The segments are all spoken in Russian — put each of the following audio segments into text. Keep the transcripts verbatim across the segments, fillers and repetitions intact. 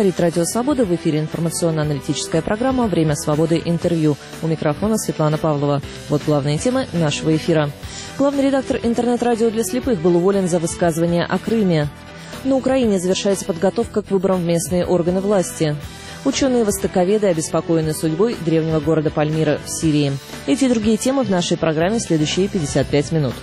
Говорит Радио Свобода, в эфире информационно-аналитическая программа «Время свободы. Интервью». У микрофона Светлана Павлова. Вот главные темы нашего эфира. Главный редактор интернет-радио для слепых был уволен за высказывание о Крыме. На Украине завершается подготовка к выборам в местные органы власти. Ученые-востоковеды обеспокоены судьбой древнего города Пальмира в Сирии. Эти и другие темы в нашей программе в следующие пятьдесят пять минут.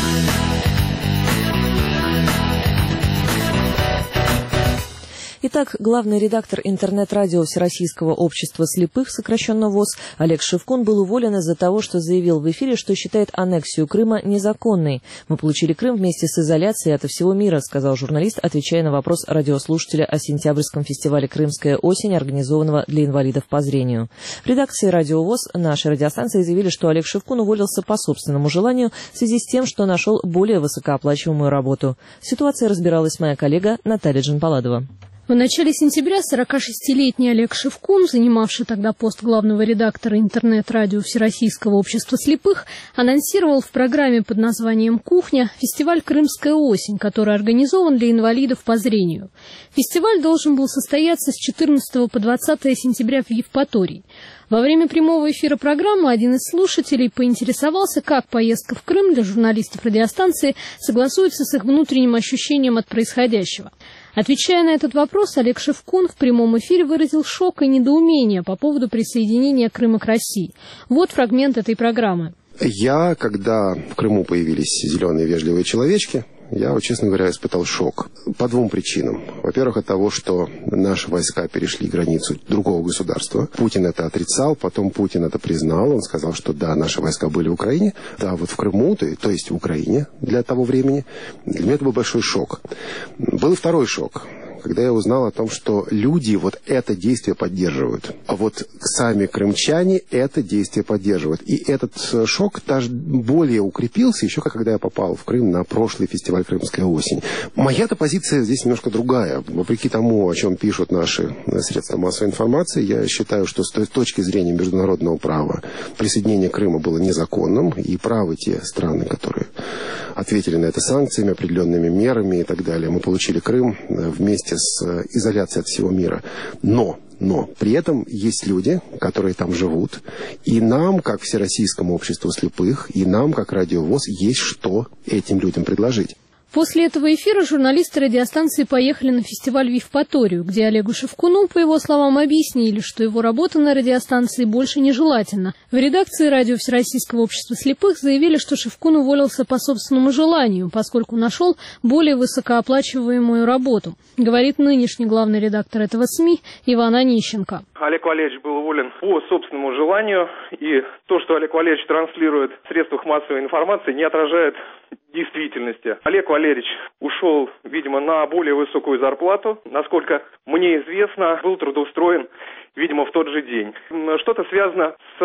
Итак, главный редактор интернет-радио Всероссийского общества слепых, сокращенно ВОС, Олег Шевкун был уволен из-за того, что заявил в эфире, что считает аннексию Крыма незаконной. «Мы получили Крым вместе с изоляцией ото всего мира», сказал журналист, отвечая на вопрос радиослушателя о сентябрьском фестивале «Крымская осень», организованного для инвалидов по зрению. В редакции Радио ВОС нашей радиостанции заявили, что Олег Шевкун уволился по собственному желанию в связи с тем, что нашел более высокооплачиваемую работу. Ситуация разбиралась моя коллега Наталья Джанпаладова. В начале сентября сорокашестилетний Олег Шевкун, занимавший тогда пост главного редактора интернет-радио Всероссийского общества слепых, анонсировал в программе под названием «Кухня» фестиваль «Крымская осень», который организован для инвалидов по зрению. Фестиваль должен был состояться с четырнадцатого по двадцатое сентября в Евпатории. Во время прямого эфира программы один из слушателей поинтересовался, как поездка в Крым для журналистов радиостанции согласуется с их внутренним ощущением от происходящего. Отвечая на этот вопрос, Олег Шевкун в прямом эфире выразил шок и недоумение по поводу присоединения Крыма к России. Вот фрагмент этой программы. Я, когда в Крыму появились зеленые вежливые человечки, я, честно говоря, испытал шок. По двум причинам. Во-первых, от того, что наши войска перешли границу другого государства. Путин это отрицал, потом Путин это признал. Он сказал, что да, наши войска были в Украине. Да, вот в Крыму, то, то есть в Украине для того времени. Для меня это был большой шок. Был и второй шок, когда я узнал о том, что люди вот это действие поддерживают. А вот сами крымчане это действие поддерживают. И этот шок даже более укрепился, еще когда я попал в Крым на прошлый фестиваль «Крымская осень». Моя-то позиция здесь немножко другая. Вопреки тому, о чем пишут наши средства массовой информации, я считаю, что с точки зрения международного права присоединение Крыма было незаконным, и правы те страны, которые ответили на это санкциями, определенными мерами и так далее. Мы получили Крым вместе с изоляцией от всего мира. Но, но при этом есть люди, которые там живут, и нам, как Всероссийскому обществу слепых, и нам, как Радио ВОС, есть что этим людям предложить. После этого эфира журналисты радиостанции поехали на фестиваль в Евпаторию, где Олегу Шевкуну, по его словам, объяснили, что его работа на радиостанции больше нежелательна. В редакции радио Всероссийского общества слепых заявили, что Шевкун уволился по собственному желанию, поскольку нашел более высокооплачиваемую работу, говорит нынешний главный редактор этого СМИ Иван Онищенко. Олег Валерьевич был уволен по собственному желанию, и то, что Олег Валерьевич транслирует в средствах массовой информации, не отражает действительности. Олег Валерьевич ушел, видимо, на более высокую зарплату. Насколько мне известно, был трудоустроен, видимо, в тот же день. Что-то связано с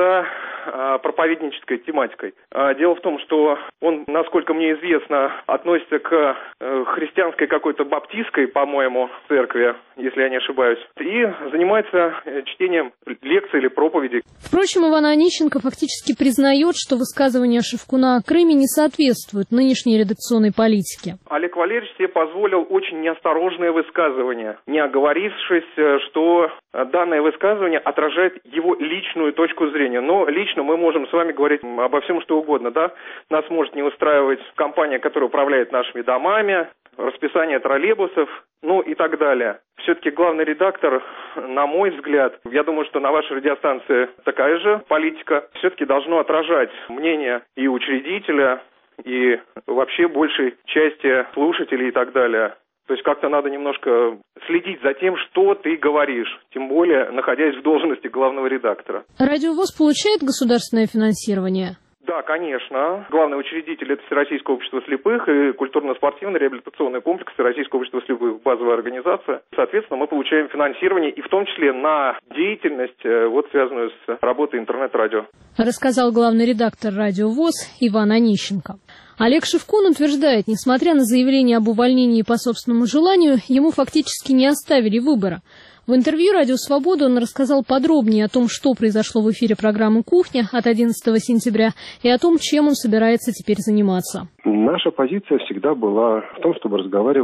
а, проповеднической тематикой. А, дело в том, что он, насколько мне известно, относится к а, христианской какой-то баптистской, по-моему, церкви, если я не ошибаюсь, и занимается чтением лекций или проповедей. Впрочем, Иван Онищенко фактически признает, что высказывания Шевкуна о Крыме не соответствуют нынешней редакционной политике. Олег Валерьевич себе позволил очень неосторожное высказывание, не оговорившись, что данное высказывание отражает его личную точку зрения. Но лично мы можем с вами говорить обо всем, что угодно, да? Нас может не устраивать компания, которая управляет нашими домами, расписание троллейбусов, ну и так далее. Все-таки главный редактор, на мой взгляд, я думаю, что на вашей радиостанции такая же политика, все-таки должно отражать мнение и учредителя, и вообще большей части слушателей и так далее. То есть как-то надо немножко следить за тем, что ты говоришь, тем более находясь в должности главного редактора. Радио ВОС получает государственное финансирование? Да, конечно. Главный учредитель – это Всероссийское общество слепых и культурно-спортивный реабилитационный комплекс Всероссийского общества слепых, базовая организация. Соответственно, мы получаем финансирование и в том числе на деятельность, вот, связанную с работой интернет-радио. Рассказал главный редактор Радио ВОС Иван Онищенко. Олег Шевкун утверждает, несмотря на заявление об увольнении по собственному желанию, ему фактически не оставили выбора. В интервью «Радио Свобода» он рассказал подробнее о том, что произошло в эфире программы «Кухня» от одиннадцатого сентября и о том, чем он собирается теперь заниматься. Наша позиция всегда была в том, чтобы разговаривать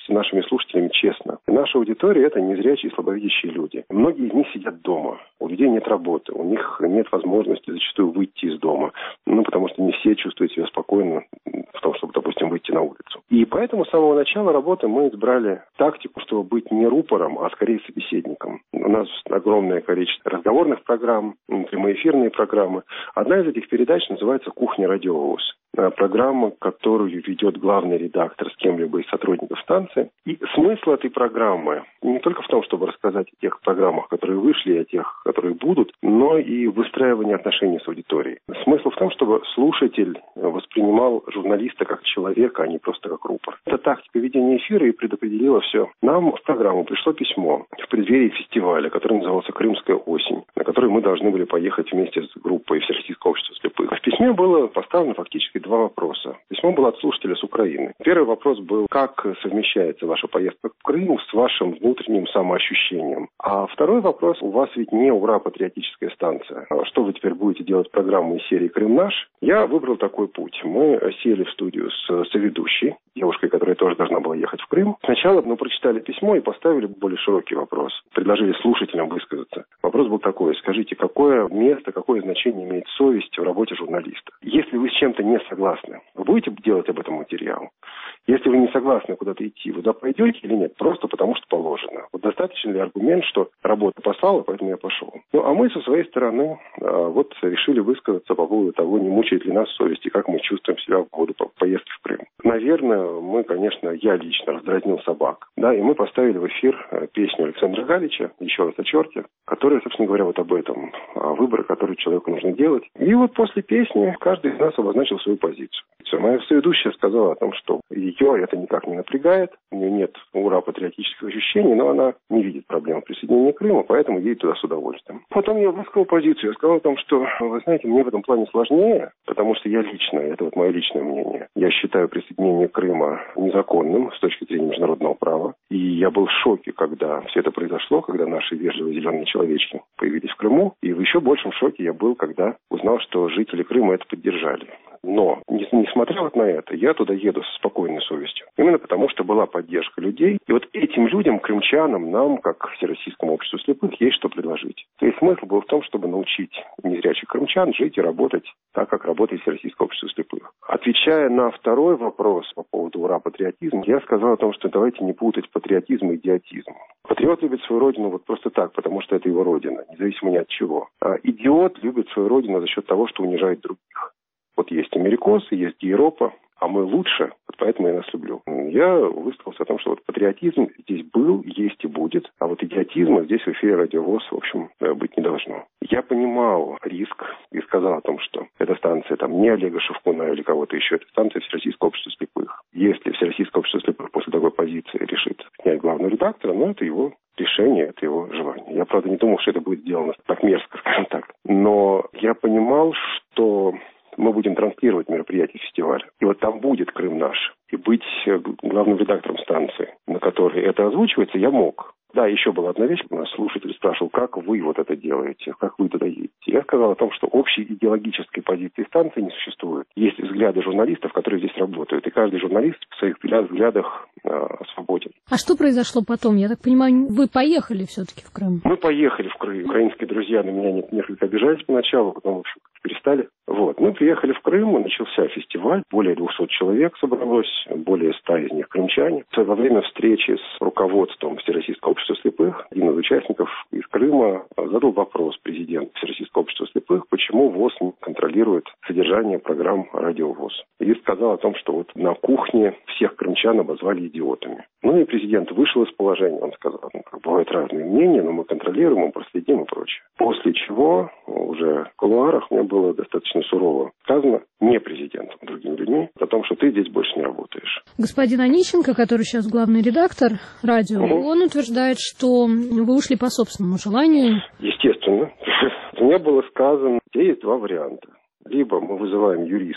с нашими слушателями честно. Наша аудитория – это незрячие и слабовидящие люди. Многие из них сидят дома. У людей нет работы, у них нет возможности зачастую выйти из дома. Ну, потому что не все чувствуют себя спокойно в том, чтобы, допустим, выйти на улицу. И поэтому с самого начала работы мы избрали тактику, чтобы быть не рупором, а скорее собеседником. У нас огромное количество разговорных программ, прямоэфирные программы. Одна из этих передач называется «Кухня Радио ВОС». Программа, которую ведет главный редактор с кем-либо из сотрудников станции. И смысл этой программы не только в том, чтобы рассказать о тех программах, которые вышли, и о тех, которые будут, но и выстраивание отношений с аудиторией. Смысл в том, чтобы слушатель воспринимал журналиста как человека, а не просто как рупор. Эта тактика ведения эфира и предопределила все. Нам в программу пришло письмо в преддверии фестиваля, который назывался «Крымская осень», на который мы должны были поехать вместе с группой Всероссийского общества слепых. В письме было поставлено фактически два вопроса. Письмо было от слушателя с Украины. Первый вопрос был, как совмещается ваша поездка в Крым с вашим внутренним самоощущением. А второй вопрос, у вас ведь не ура-патриотическая станция. Что вы теперь будете делать программу из серии «Крым наш»? Я выбрал такой путь. Мы сели в студию с соведущей, девушкой, которая тоже должна была ехать в Крым. Сначала мы прочитали письмо и поставили более широкий вопрос. Предложили слушателям высказаться. Вопрос был такой. Скажите, какое место, какое значение имеет совесть в работе журналиста? Если вы с чем-то не согласны, вы будете делать об этом материал? Если вы не согласны куда-то идти, вы туда пойдете или нет? Просто потому, что положено. Вот достаточно ли аргумент, что работа послала, поэтому я пошел? Ну, а мы со своей стороны а, вот решили высказаться по поводу того, не мучает ли нас совесть и как мы чувствуем себя по поводу поездки в Крым. Наверное, мы, конечно, я лично раздразнил собак. Да, и мы поставили в эфир песню Александра Галича «Еще раз о черте», которая, собственно говоря, вот об этом, о выборе, который человеку нужно делать. И вот после песни каждый из нас обозначил свою позицию. Моя соведущая сказала о том, что ее это никак не напрягает, у нее нет ура-патриотических ощущений, но она не видит проблем присоединения Крыма, поэтому едет туда с удовольствием. Потом я высказал позицию, я сказал о том, что, вы знаете, мне в этом плане сложнее, потому что я лично, это вот мое личное мнение, я считаю присоединение Крыма незаконным с точки зрения международного права, и я был в шоке, когда все это произошло, когда наши вежливые зеленые человечки появились в Крыму, и в еще большем шоке я был, когда узнал, что жители Крыма это поддержали. Но, несмотря вот на это, я туда еду со спокойной совестью. Именно потому, что была поддержка людей. И вот этим людям, крымчанам, нам, как Всероссийскому обществу слепых, есть что предложить. То есть смысл был в том, чтобы научить незрячих крымчан жить и работать так, как работает Всероссийское общество слепых. Отвечая на второй вопрос по поводу ура-патриотизма, я сказал о том, что давайте не путать патриотизм и идиотизм. Патриот любит свою родину вот просто так, потому что это его родина, независимо ни от чего. А идиот любит свою родину за счет того, что унижает других. Вот есть америкосы, есть Европа, а мы лучше, вот поэтому я нас люблю. Я высказался о том, что вот патриотизм здесь был, есть и будет, а вот идиотизма здесь в эфире Радио ВОС, в общем, быть не должно. Я понимал риск и сказал о том, что эта станция там не Олега Шевкуна или кого-то еще, это станция Всероссийского общества слепых. Если Всероссийское общество слепых после такой позиции решит снять главного редактора, ну это его решение, это его желание. Я, правда, не думал, что это будет сделано так мерзко, скажем так. Но я понимал, что мы будем транслировать мероприятие фестиваля. И вот там будет Крым наш. И быть главным редактором станции, на которой это озвучивается, я мог. Да, еще была одна вещь. У нас слушатель спрашивал, как вы вот это делаете, как вы туда едете. Я сказал о том, что общей идеологической позиции станции не существует. Есть взгляды журналистов, которые здесь работают. И каждый журналист в своих взглядах э, свободен. А что произошло потом? Я так понимаю, вы поехали все-таки в Крым? Мы поехали в Крым. Украинские друзья на меня несколько обижались поначалу, потом, в общем, перестали. Вот. Мы приехали в Крым, начался фестиваль. Более двухсот человек собралось, более ста из них крымчане. Во время встречи с руководством Всероссийского общества слепых один из участников из Крыма задал вопрос президенту Всероссийского общества слепых, почему ВОС не контролирует содержание программ Радио ВОС. И сказал о том, что вот на кухне всех крымчан обозвали идиотами. Ну и президент вышел из положения, он сказал, ну, как бывают разные мнения, но мы контролируем, мы проследим и прочее. После чего уже в кулуарах мне было достаточно сурово сказано, не президентом, а другими людьми, о том, что ты здесь больше не работаешь. Господин Онищенко, который сейчас главный редактор радио, угу. он утверждает, что вы ушли по собственному желанию. Естественно. Мне было сказано, здесь есть два варианта. Либо мы вызываем юристов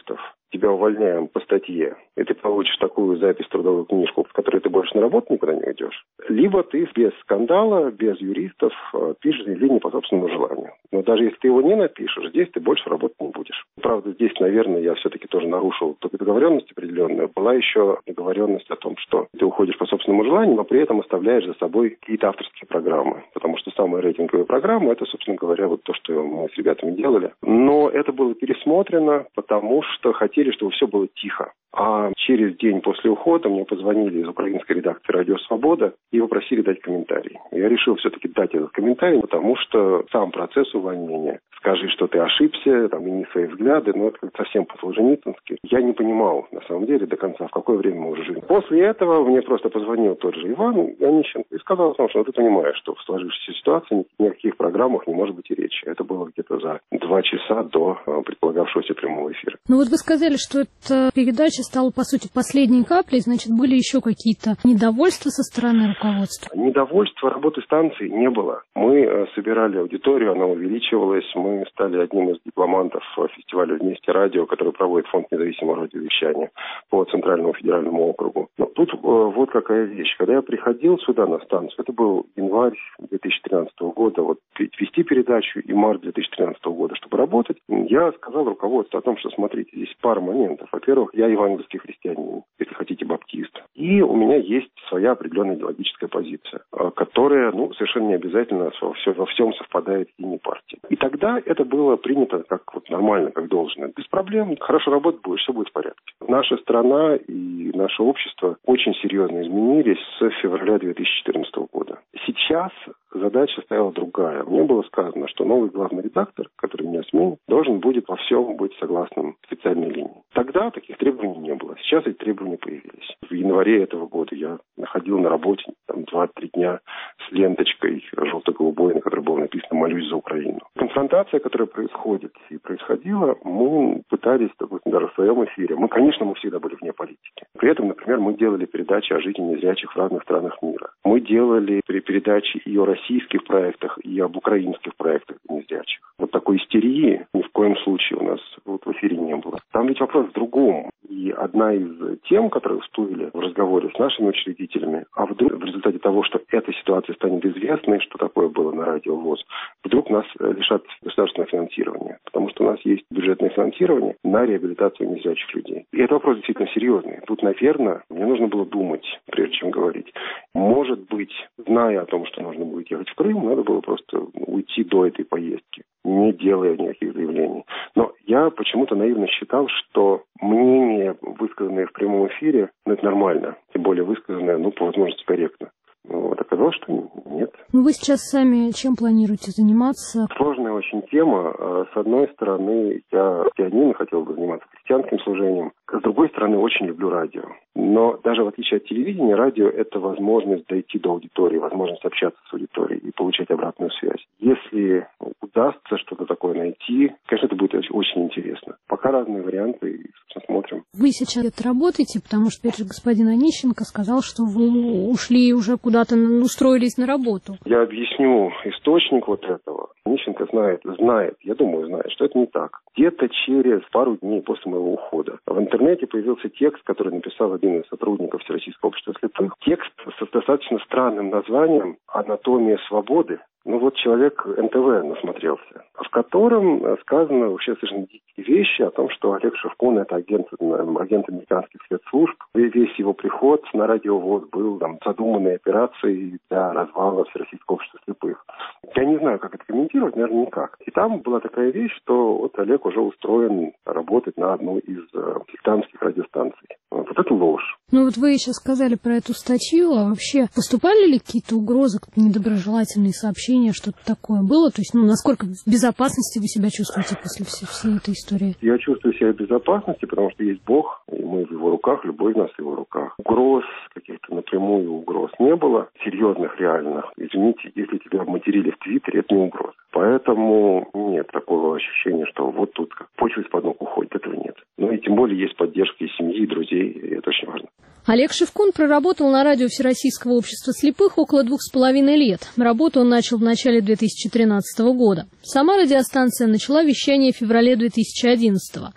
тебя увольняем по статье, и ты получишь такую запись в трудовую книжку, в которой ты больше на работу никуда не уйдешь, либо ты без скандала, без юристов пишешь заявление по собственному желанию. Но даже если ты его не напишешь, здесь ты больше работать не будешь. Правда, здесь, наверное, я все-таки тоже нарушил договоренность определенную. Была еще договоренность о том, что ты уходишь по собственному желанию, но при этом оставляешь за собой какие-то авторские программы. Потому что самые рейтинговые программы, это, собственно говоря, вот то, что мы с ребятами делали. Но это было пересмотрено, потому что хотели, чтобы все было тихо. А через день после ухода мне позвонили из украинской редакции «Радио Свобода» и попросили дать комментарий. Я решил все-таки дать этот комментарий, потому что сам процесс увольнения, скажи, что ты ошибся, там, имени свои взгляды, но это как-то совсем по-солженицынски. Я не понимал, на самом деле, до конца, в какое время мы уже жили. После этого мне просто позвонил тот же Иван Онищенко и сказал, что ну, ты понимаешь, что в сложившейся ситуации ни о каких программах не может быть и речи. Это было где-то за два часа до предполагавшегося прямого эфира. Ну вот вы сказали, что эта передача стала, по сути, последней каплей, значит, были еще какие-то недовольства со стороны руководства? Недовольства работы станции не было. Мы собирали аудиторию, она увеличивалась, мы стали одним из дипломантов фестиваля «Вместе радио», который проводит Фонд независимого радиовещания по Центральному федеральному округу. Но тут вот какая вещь. Когда я приходил сюда на станцию, это был январь две тысячи тринадцатого года, вот вести передачу и март две тысячи тринадцатого года, чтобы работать, я сказал руководству о том, что, смотрите, здесь пара моментов. Во-первых, я евангельский христианин, если хотите, баптист. И у меня есть своя определенная идеологическая позиция, которая, ну, совершенно не обязательно во, все, во всем совпадает с линией партии. И тогда это было принято как вот нормально, как должно. Без проблем, хорошо работать будешь, все будет в порядке. Наша страна и наше общество очень серьезно изменились с февраля две тысячи четырнадцатого года. Сейчас задача стояла другая. Мне было сказано, что новый главный редактор, который меня сменит, должен будет во всем быть согласным специальной линии. Тогда таких требований не было. Сейчас эти требования появились. В январе этого года я находил на работе там два-три дня с ленточкой желто-голубой, на которой было написано «Молюсь за Украину». Конфронтация, которая происходит и происходила, мы пытались, допустим, даже в своем эфире. Мы, конечно, мы всегда были вне политики. При этом, например, мы делали передачи о жизни незрячих в разных странах мира. Мы делали передачи и о российских проектах, и об украинских проектах незрячих. Вот такой истерии ни в коем случае у нас вот в эфире не было. Там ведь вопрос в другом. И одна из тем, которые всплыли в разговоре с нашими учредителями, а вдруг в результате того, что эта ситуация станет известной, что такое было на Радио ВОС, вдруг нас лишат государственного финансирования. Потому что у нас есть бюджетное финансирование на реабилитацию незрячих людей. И это вопрос действительно серьезный. Тут, наверное, мне нужно было думать, прежде чем говорить. Может быть, зная о том, что нужно будет ехать в Крым, надо было просто уйти до этой поездки, не делая никаких заявлений. Но я почему-то наивно считал, что мнение, высказанное в прямом эфире, ну, это нормально. Тем более высказанное, ну, по возможности, корректно. Вот, оказалось, что нет. Ну, вы сейчас сами чем планируете заниматься? Сложная очень тема. С одной стороны, я христианин, хотел бы заниматься христианским служением. С другой стороны, очень люблю радио. Но даже в отличие от телевидения, радио – это возможность дойти до аудитории, возможность общаться с аудиторией и получать обратную связь. Если удастся что-то такое найти, конечно, это будет очень интересно. Пока разные варианты, и, собственно, смотрим. Вы сейчас это работаете, потому что, опять же, господин Онищенко сказал, что вы ушли уже куда-то, устроились на работу. Я объясню источник вот этого. Онищенко знает, знает, я думаю, знает, что это не так. Где-то через пару дней после моего ухода в интернете появился текст, который написал один из сотрудников Всероссийского общества слепых. Текст с достаточно странным названием «Анатомия свободы». Ну вот человек эн тэ вэ насмотрелся, в котором сказано вообще совершенно дикие вещи о том, что Олег Шевкун – это агент, агент американских спецслужб. Весь его приход на Радио ВОС был там задуманной операцией для развала Всероссийского общества слепых. Я не знаю, как это комментировать, наверное, никак. И там была такая вещь, что вот Олег уже устроен работать на одну из британских радиостанций. Вот это ложь. Ну вот вы сейчас сказали про эту статью, а вообще поступали ли какие-то угрозы, недоброжелательные сообщения, что-то такое было? То есть, ну, насколько в безопасности вы себя чувствуете после всей, всей этой истории? Я чувствую себя в безопасности, потому что есть Бог, и мы в его руках, любой из нас в его руках. Угроз, каких-то напрямую угроз не было, серьезных, реальных. Извините, если тебя материли в Твиттере, это не угроза. Поэтому нет такого ощущения, что вот тут как почва из-под ног уходит, этого нет. Ну и тем более есть поддержка и семьи, и друзей, и это очень важно. Олег Шевкун проработал на радио Всероссийского общества слепых около двух с половиной лет. Работу он начал в начале две тысячи тринадцатого года. Сама радиостанция начала вещание в феврале две тысячи одиннадцатого.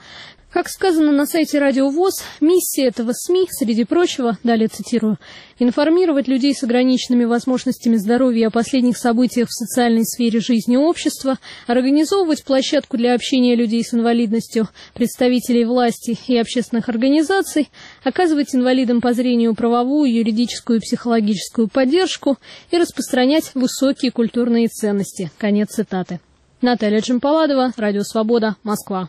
Как сказано на сайте Радио ВОС, миссия этого СМИ, среди прочего, далее цитирую, информировать людей с ограниченными возможностями здоровья о последних событиях в социальной сфере жизни общества, организовывать площадку для общения людей с инвалидностью, представителей власти и общественных организаций, оказывать инвалидам по зрению правовую, юридическую и психологическую поддержку и распространять высокие культурные ценности. Конец цитаты. Наталья Джампаладова, Радио Свобода, Москва.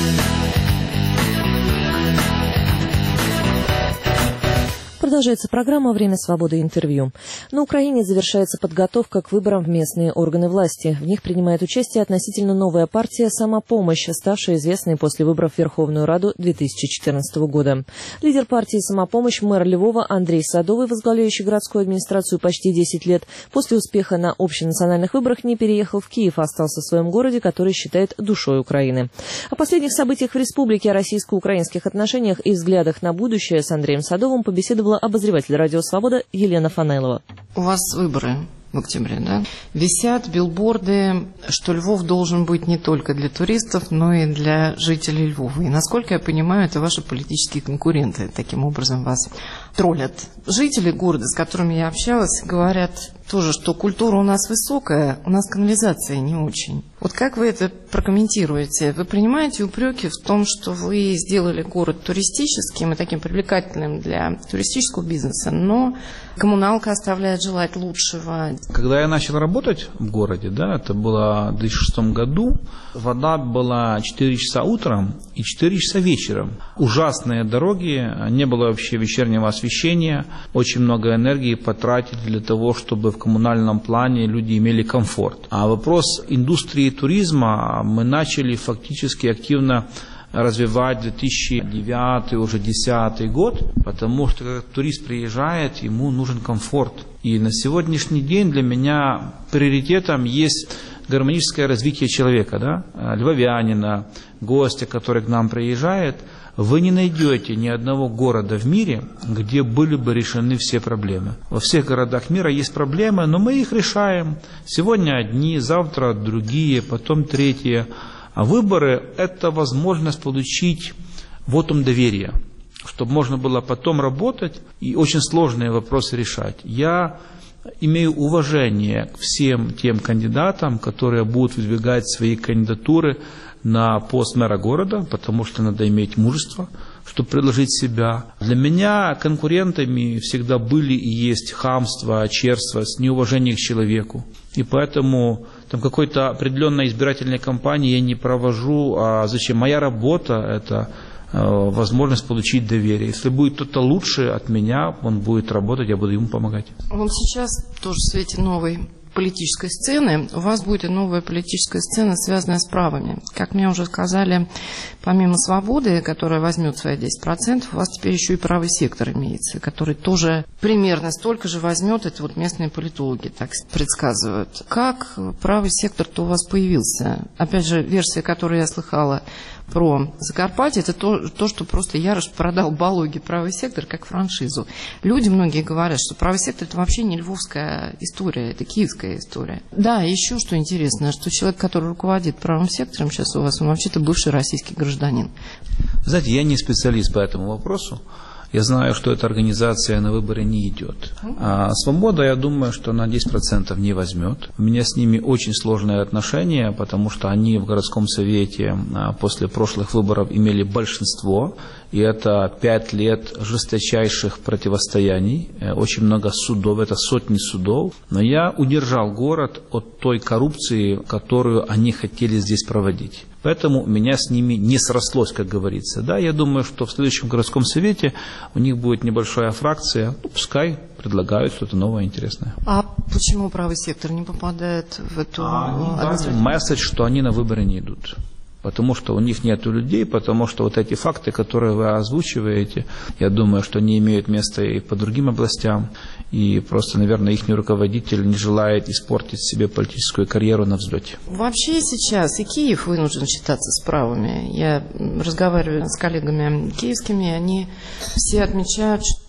Продолжается программа «Время свободы. Интервью». На Украине завершается подготовка к выборам в местные органы власти. В них принимает участие относительно новая партия «Самопомощь», ставшая известной после выборов в Верховную Раду две тысячи четырнадцатого года. Лидер партии «Самопомощь», мэр Львова Андрей Садовый, возглавляющий городскую администрацию почти десять лет, после успеха на общенациональных выборах не переехал в Киев, а остался в своем городе, который считает душой Украины. О последних событиях в республике, о российско-украинских отношениях и взглядах на будущее с Андреем Садовым побеседовала обозреватель «Радио Свобода» Елена Фанайлова. У вас выборы в октябре, да? Висят билборды, что Львов должен быть не только для туристов, но и для жителей Львова. И, насколько я понимаю, это ваши политические конкуренты таким образом вас троллят. Жители города, с которыми я общалась, говорят тоже, что культура у нас высокая, у нас канализация не очень. Вот как вы это прокомментируете? Вы принимаете упреки в том, что вы сделали город туристическим и таким привлекательным для туристического бизнеса, но коммуналка оставляет желать лучшего? Когда я начал работать в городе, да, это было в две тысячи шестом году, вода была четыре часа утром и четыре часа вечером. Ужасные дороги, не было вообще вечернего освещения, очень много энергии потратили для того, чтобы в коммунальном плане люди имели комфорт. А вопрос индустрии туризма мы начали фактически активно развивать две тысячи девятый, уже две тысячи десятый год, потому что когда турист приезжает, ему нужен комфорт. И на сегодняшний день для меня приоритетом есть гармоническое развитие человека, да? Львовянина, гостя, который к нам приезжает. Вы не найдете ни одного города в мире, где были бы решены все проблемы. Во всех городах мира есть проблемы, но мы их решаем. Сегодня одни, завтра другие, потом третьи. А выборы – это возможность получить вотум доверия, чтобы можно было потом работать и очень сложные вопросы решать. Я имею уважение к всем тем кандидатам, которые будут выдвигать свои кандидатуры на пост мэра города, потому что надо иметь мужество, чтобы предложить себя. Для меня конкурентами всегда были и есть хамство, черство, неуважение к человеку. И поэтому там какой-то определенной избирательной кампании я не провожу. А зачем? Моя работа – это э, возможность получить доверие. Если будет кто-то лучше от меня, он будет работать, я буду ему помогать. Вот сейчас тоже в свете новой политической сцены, у вас будет и новая политическая сцена, связанная с правами. Как мне уже сказали, помимо «Свободы», которая возьмет свои десять процентов, у вас теперь еще и правый сектор имеется, который тоже примерно столько же возьмет, это вот местные политологи так предсказывают. Как правый сектор-то у вас появился? Опять же, версия, которую я слыхала про Закарпатье, это то, то, что просто Ярош продал Балоге правый сектор как франшизу. Люди многие говорят, что правый сектор – это вообще не львовская история, это киевская история. Да, еще что интересно, что человек, который руководит правым сектором сейчас у вас, он вообще-то бывший российский гражданин. Знаете, я не специалист по этому вопросу. Я знаю, что эта организация на выборы не идет. А «Свобода», я думаю, что она десять процентов не возьмет. У меня с ними очень сложные отношения, потому что они в городском совете после прошлых выборов имели большинство. И это пять лет жесточайших противостояний, очень много судов, это сотни судов. Но я удержал город от той коррупции, которую они хотели здесь проводить. Поэтому у меня с ними не срослось, как говорится. Да, я думаю, что в следующем городском совете у них будет небольшая фракция. Ну, пускай предлагают что-то новое, интересное. А почему правый сектор не попадает в эту... А, месседж, что они на выборы не идут. Потому что у них нет людей, потому что вот эти факты, которые вы озвучиваете, я думаю, что не имеют места и по другим областям. И просто, наверное, их руководитель не желает испортить себе политическую карьеру на взлете. Вообще сейчас и Киев вынужден считаться с правыми. Я разговариваю с коллегами киевскими, они все отмечают, что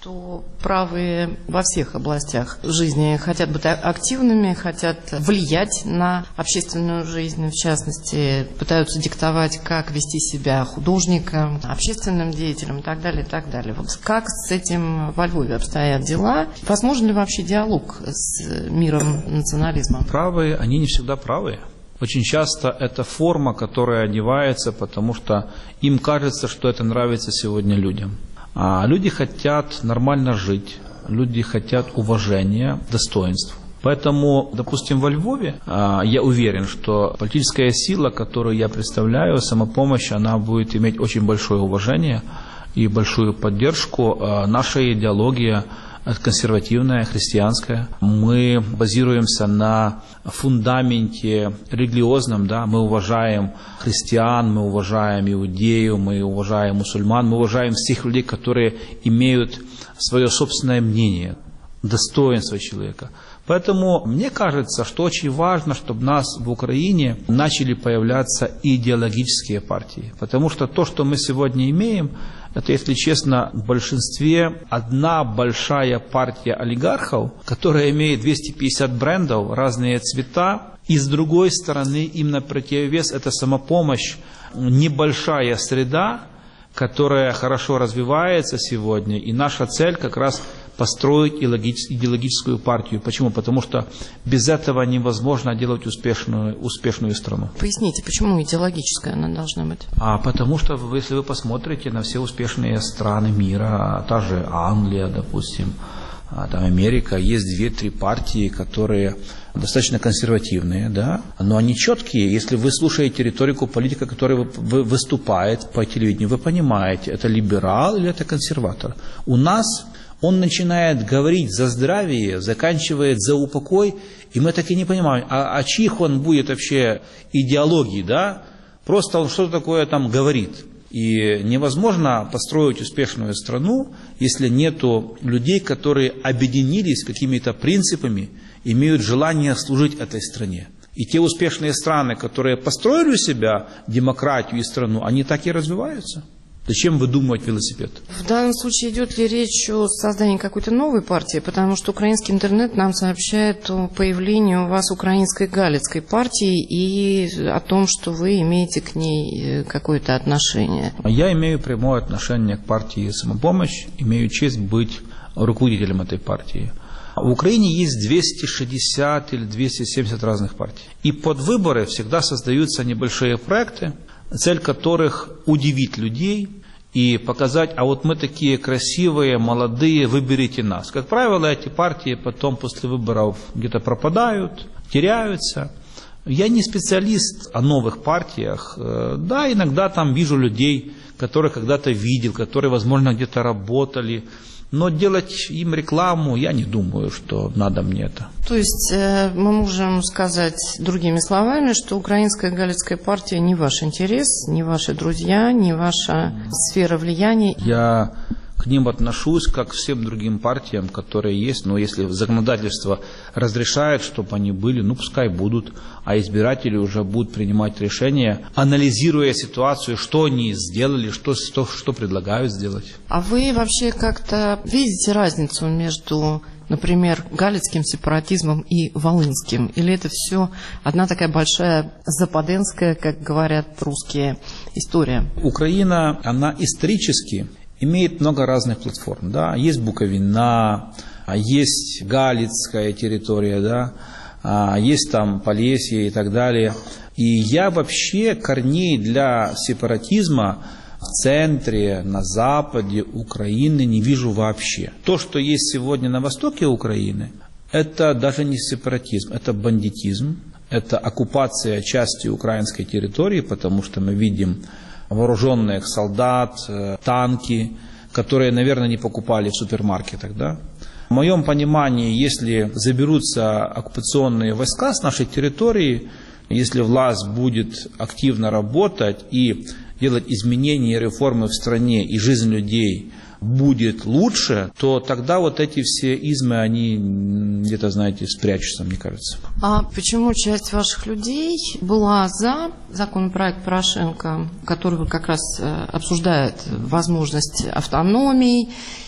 что правые во всех областях жизни хотят быть активными, хотят влиять на общественную жизнь, в частности, пытаются диктовать, как вести себя художникам, общественным деятелям и так далее, и так далее. Вот как с этим во Львове обстоят дела? Возможен ли вообще диалог с миром национализма? Правые, они не всегда правые. Очень часто это форма, которая одевается, потому что им кажется, что это нравится сегодня людям. А люди хотят нормально жить, люди хотят уважения, достоинств. Поэтому, допустим, во Львове я уверен, что политическая сила, которую я представляю, самопомощь, она будет иметь очень большое уважение и большую поддержку. Наша идеология консервативная, христианская. Мы базируемся на фундаменте религиозном, да, мы уважаем христиан, мы уважаем иудеев, мы уважаем мусульман, мы уважаем всех людей, которые имеют свое собственное мнение, достоинство человека. Поэтому мне кажется, что очень важно, чтобы у нас в Украине начали появляться идеологические партии. Потому что то, что мы сегодня имеем, это, если честно, в большинстве одна большая партия олигархов, которая имеет двести пятьдесят брендов, разные цвета. И с другой стороны, им на противовес это самопомощь, небольшая среда, которая хорошо развивается сегодня. И наша цель как раз построить идеологическую партию. Почему? Потому что без этого невозможно делать успешную, успешную страну. Поясните, почему идеологическая она должна быть? А потому что, если вы посмотрите на все успешные страны мира, та же Англия, допустим, там Америка, есть две-три партии, которые достаточно консервативные, да, но они четкие. Если вы слушаете риторику политика, который выступает по телевидению, вы понимаете, это либерал или это консерватор. У нас он начинает говорить за здравие, заканчивает за упокой, и мы так и не понимаем, а, а чьих он будет вообще идеологии, да? Просто он что-то такое там говорит. И невозможно построить успешную страну, если нету людей, которые объединились какими-то принципами, имеют желание служить этой стране. И те успешные страны, которые построили у себя демократию и страну, они так и развиваются. Зачем выдумывать велосипед? В данном случае идет ли речь о создании какой-то новой партии? Потому что украинский интернет нам сообщает о появлении у вас украинской Галицкой партии и о том, что вы имеете к ней какое-то отношение. Я имею прямое отношение к партии «Самопомощь», имею честь быть руководителем этой партии. В Украине есть двести шестьдесят или двести семьдесят разных партий. И под выборы всегда создаются небольшие проекты, цель которых удивить людей и показать, а вот мы такие красивые, молодые, выберите нас. Как правило, эти партии потом после выборов где-то пропадают, теряются. Я не специалист о новых партиях. Да, иногда там вижу людей, которых когда-то видел, которые, возможно, где-то работали. Но делать им рекламу, я не думаю, что надо мне это. То есть э, мы можем сказать другими словами, что Украинская Галицкая партия не ваш интерес, не ваши друзья, не ваша сфера влияния. Я к ним отношусь как к всем другим партиям, которые есть. Но если законодательство разрешает, чтобы они были, ну пускай будут. А избиратели уже будут принимать решения, анализируя ситуацию, что они сделали, что, что, что предлагают сделать. А вы вообще как-то видите разницу между, например, галицким сепаратизмом и волынским? Или это все одна такая большая западенская, как говорят русские, история? Украина, она исторически имеет много разных платформ. Да? Есть Буковина, есть Галицкая территория, да? Есть там Полесье и так далее. И я вообще корней для сепаратизма в центре, на западе Украины не вижу вообще. То, что есть сегодня на востоке Украины, это даже не сепаратизм, это бандитизм, это оккупация части украинской территории, потому что мы видим вооруженных солдат, танки, которые, наверное, не покупали в супермаркетах, да? В моем понимании, если заберутся оккупационные войска с нашей территории, если власть будет активно работать и делать изменения и реформы в стране, и жизнь людей будет лучше, то тогда вот эти все измы, они где-то, знаете, спрячутся, мне кажется. А почему часть ваших людей была за законопроект Порошенко, который как раз обсуждает возможность автономии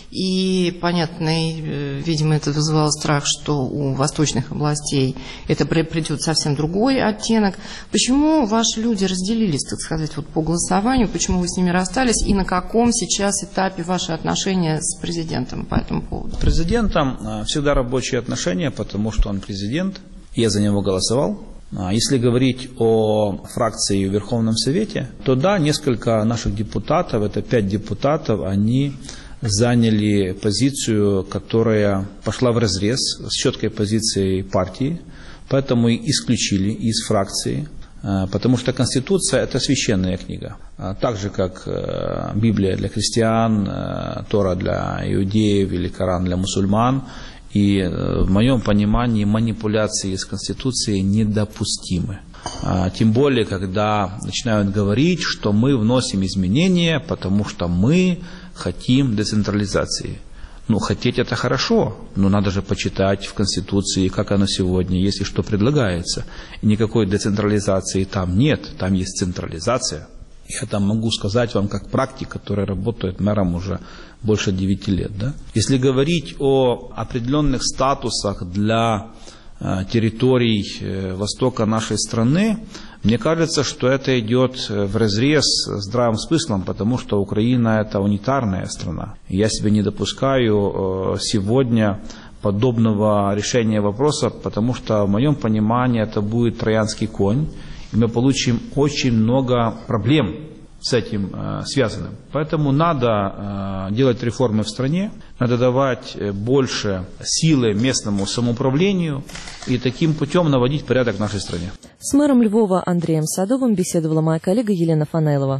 И, понятно, видимо, это вызывало страх, что у восточных областей это придет совсем другой оттенок. Почему ваши люди разделились, так сказать, вот по голосованию, почему вы с ними расстались, и на каком сейчас этапе ваши отношения с президентом по этому поводу? С президентом всегда рабочие отношения, потому что он президент, я за него голосовал. Если говорить о фракции в Верховном Совете, то да, несколько наших депутатов, это пять депутатов, они заняли позицию, которая пошла вразрез с четкой позицией партии, поэтому и исключили из фракции, потому что Конституция – это священная книга. Так же, как Библия для христиан, Тора для иудеев или Коран для мусульман. И в моем понимании манипуляции с Конституцией недопустимы. Тем более, когда начинают говорить, что мы вносим изменения, потому что мы хотим децентрализации. Ну, хотеть это хорошо, но надо же почитать в Конституции, как оно сегодня есть и что предлагается. И никакой децентрализации там нет, там есть централизация. Я там могу сказать вам, как практик, который работает мэром уже больше девяти лет. Да? Если говорить о определенных статусах для э, территорий э, востока нашей страны, мне кажется, что это идет вразрез с здравым смыслом, потому что Украина – это унитарная страна. Я себе не допускаю э, сегодня подобного решения вопроса, потому что в моем понимании это будет троянский конь, и мы получим очень много проблем с этим э, связанным. Поэтому надо э, делать реформы в стране, надо давать больше силы местному самоуправлению и таким путем наводить порядок в нашей стране. С мэром Львова Андреем Садовым беседовала моя коллега Елена Фанайлова.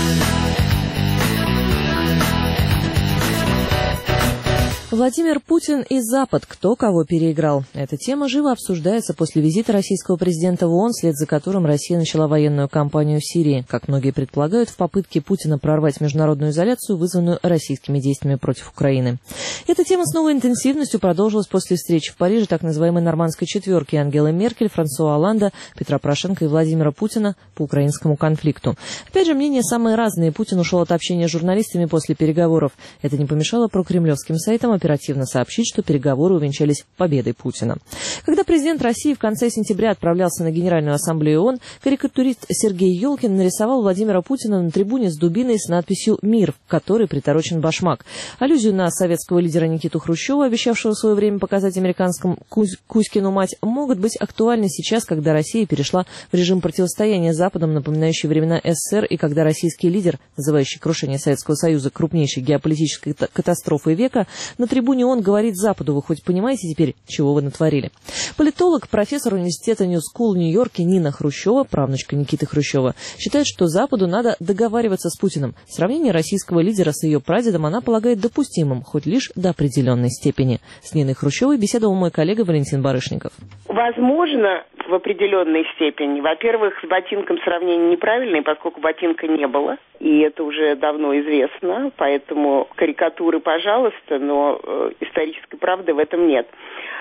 Владимир Путин и Запад. Кто кого переиграл? Эта тема живо обсуждается после визита российского президента в ООН, вслед за которым Россия начала военную кампанию в Сирии. Как многие предполагают, в попытке Путина прорвать международную изоляцию, вызванную российскими действиями против Украины. Эта тема с новой интенсивностью продолжилась после встречи в Париже так называемой нормандской четверки Ангелы Меркель, Франсуа Олланда, Петра Порошенко и Владимира Путина по украинскому конфликту. Опять же, мнения самые разные. Путин ушел от общения с журналистами после переговоров. Это не помешало прокремлевским сайтам оперативно сообщить, что переговоры увенчались победой Путина. Когда президент России в конце сентября отправлялся на Генеральную ассамблею ООН, карикатурист Сергей Ёлкин нарисовал Владимира Путина на трибуне с дубиной с надписью «Мир», в которой приторочен башмак. Аллюзию на советского лидера Никиту Хрущева, обещавшего в свое время показать американскому Кузькину мать, могут быть актуальны сейчас, когда Россия перешла в режим противостояния с Западом, напоминающий времена СССР, и когда российский лидер, называющий крушение Советского Союза крупнейшей геополитической катастрофой века, на трибуне ООН говорит Западу: вы хоть понимаете теперь, чего вы натворили? Политолог, профессор университета Нью Скул в Нью-Йорке Нина Хрущева, правнучка Никиты Хрущева, считает, что Западу надо договариваться с Путиным. Сравнение российского лидера с ее прадедом она полагает допустимым, хоть лишь до определенной степени. С Ниной Хрущевой беседовал мой коллега Валентин Барышников. Возможно, в определенной степени. Во-первых, с ботинком сравнение неправильное, поскольку ботинка не было, и это уже давно известно, поэтому карикатуры, пожалуйста, но э, исторической правды в этом нет.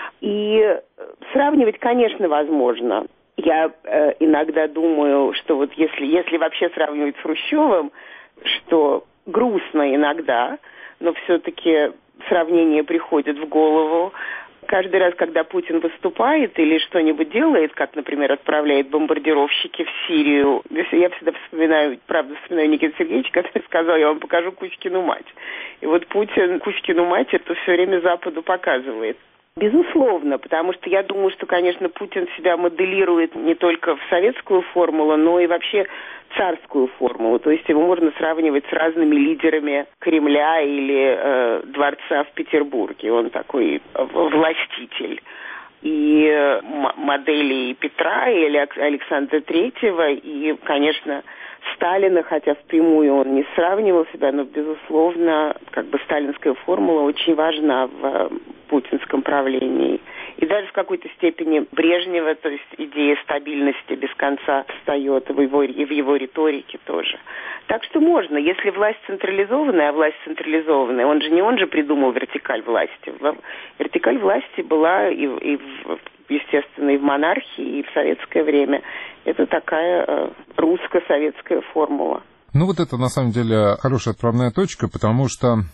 И сравнивать, конечно, возможно. Я э, иногда думаю, что вот если, если вообще сравнивать с Хрущевым, что грустно иногда, но все-таки сравнение приходит в голову. Каждый раз, когда Путин выступает или что-нибудь делает, как, например, отправляет бомбардировщики в Сирию, я всегда вспоминаю, правда, вспоминаю Никиту Сергеевича, который сказал: я вам покажу Кузькину мать. И вот Путин Кузькину мать это все время Западу показывает. Безусловно, потому что я думаю, что, конечно, Путин себя моделирует не только в советскую формулу, но и вообще царскую формулу. То есть его можно сравнивать с разными лидерами Кремля или э, дворца в Петербурге. Он такой властитель. И э, модели Петра, и Александра Третьего, и, конечно, Сталина, хотя впрямую он не сравнивал себя, но, безусловно, как бы сталинская формула очень важна в путинском правлении. И даже в какой-то степени Брежнева, то есть идея стабильности без конца встает в его, и в его риторике тоже. Так что можно, если власть централизованная, а власть централизованная, он же не он же придумал вертикаль власти. Вертикаль власти была и, и в, естественно, и в монархии, и в советское время. Это такая э, русско-советская формула. Ну вот это, на самом деле, хорошая отправная точка, потому что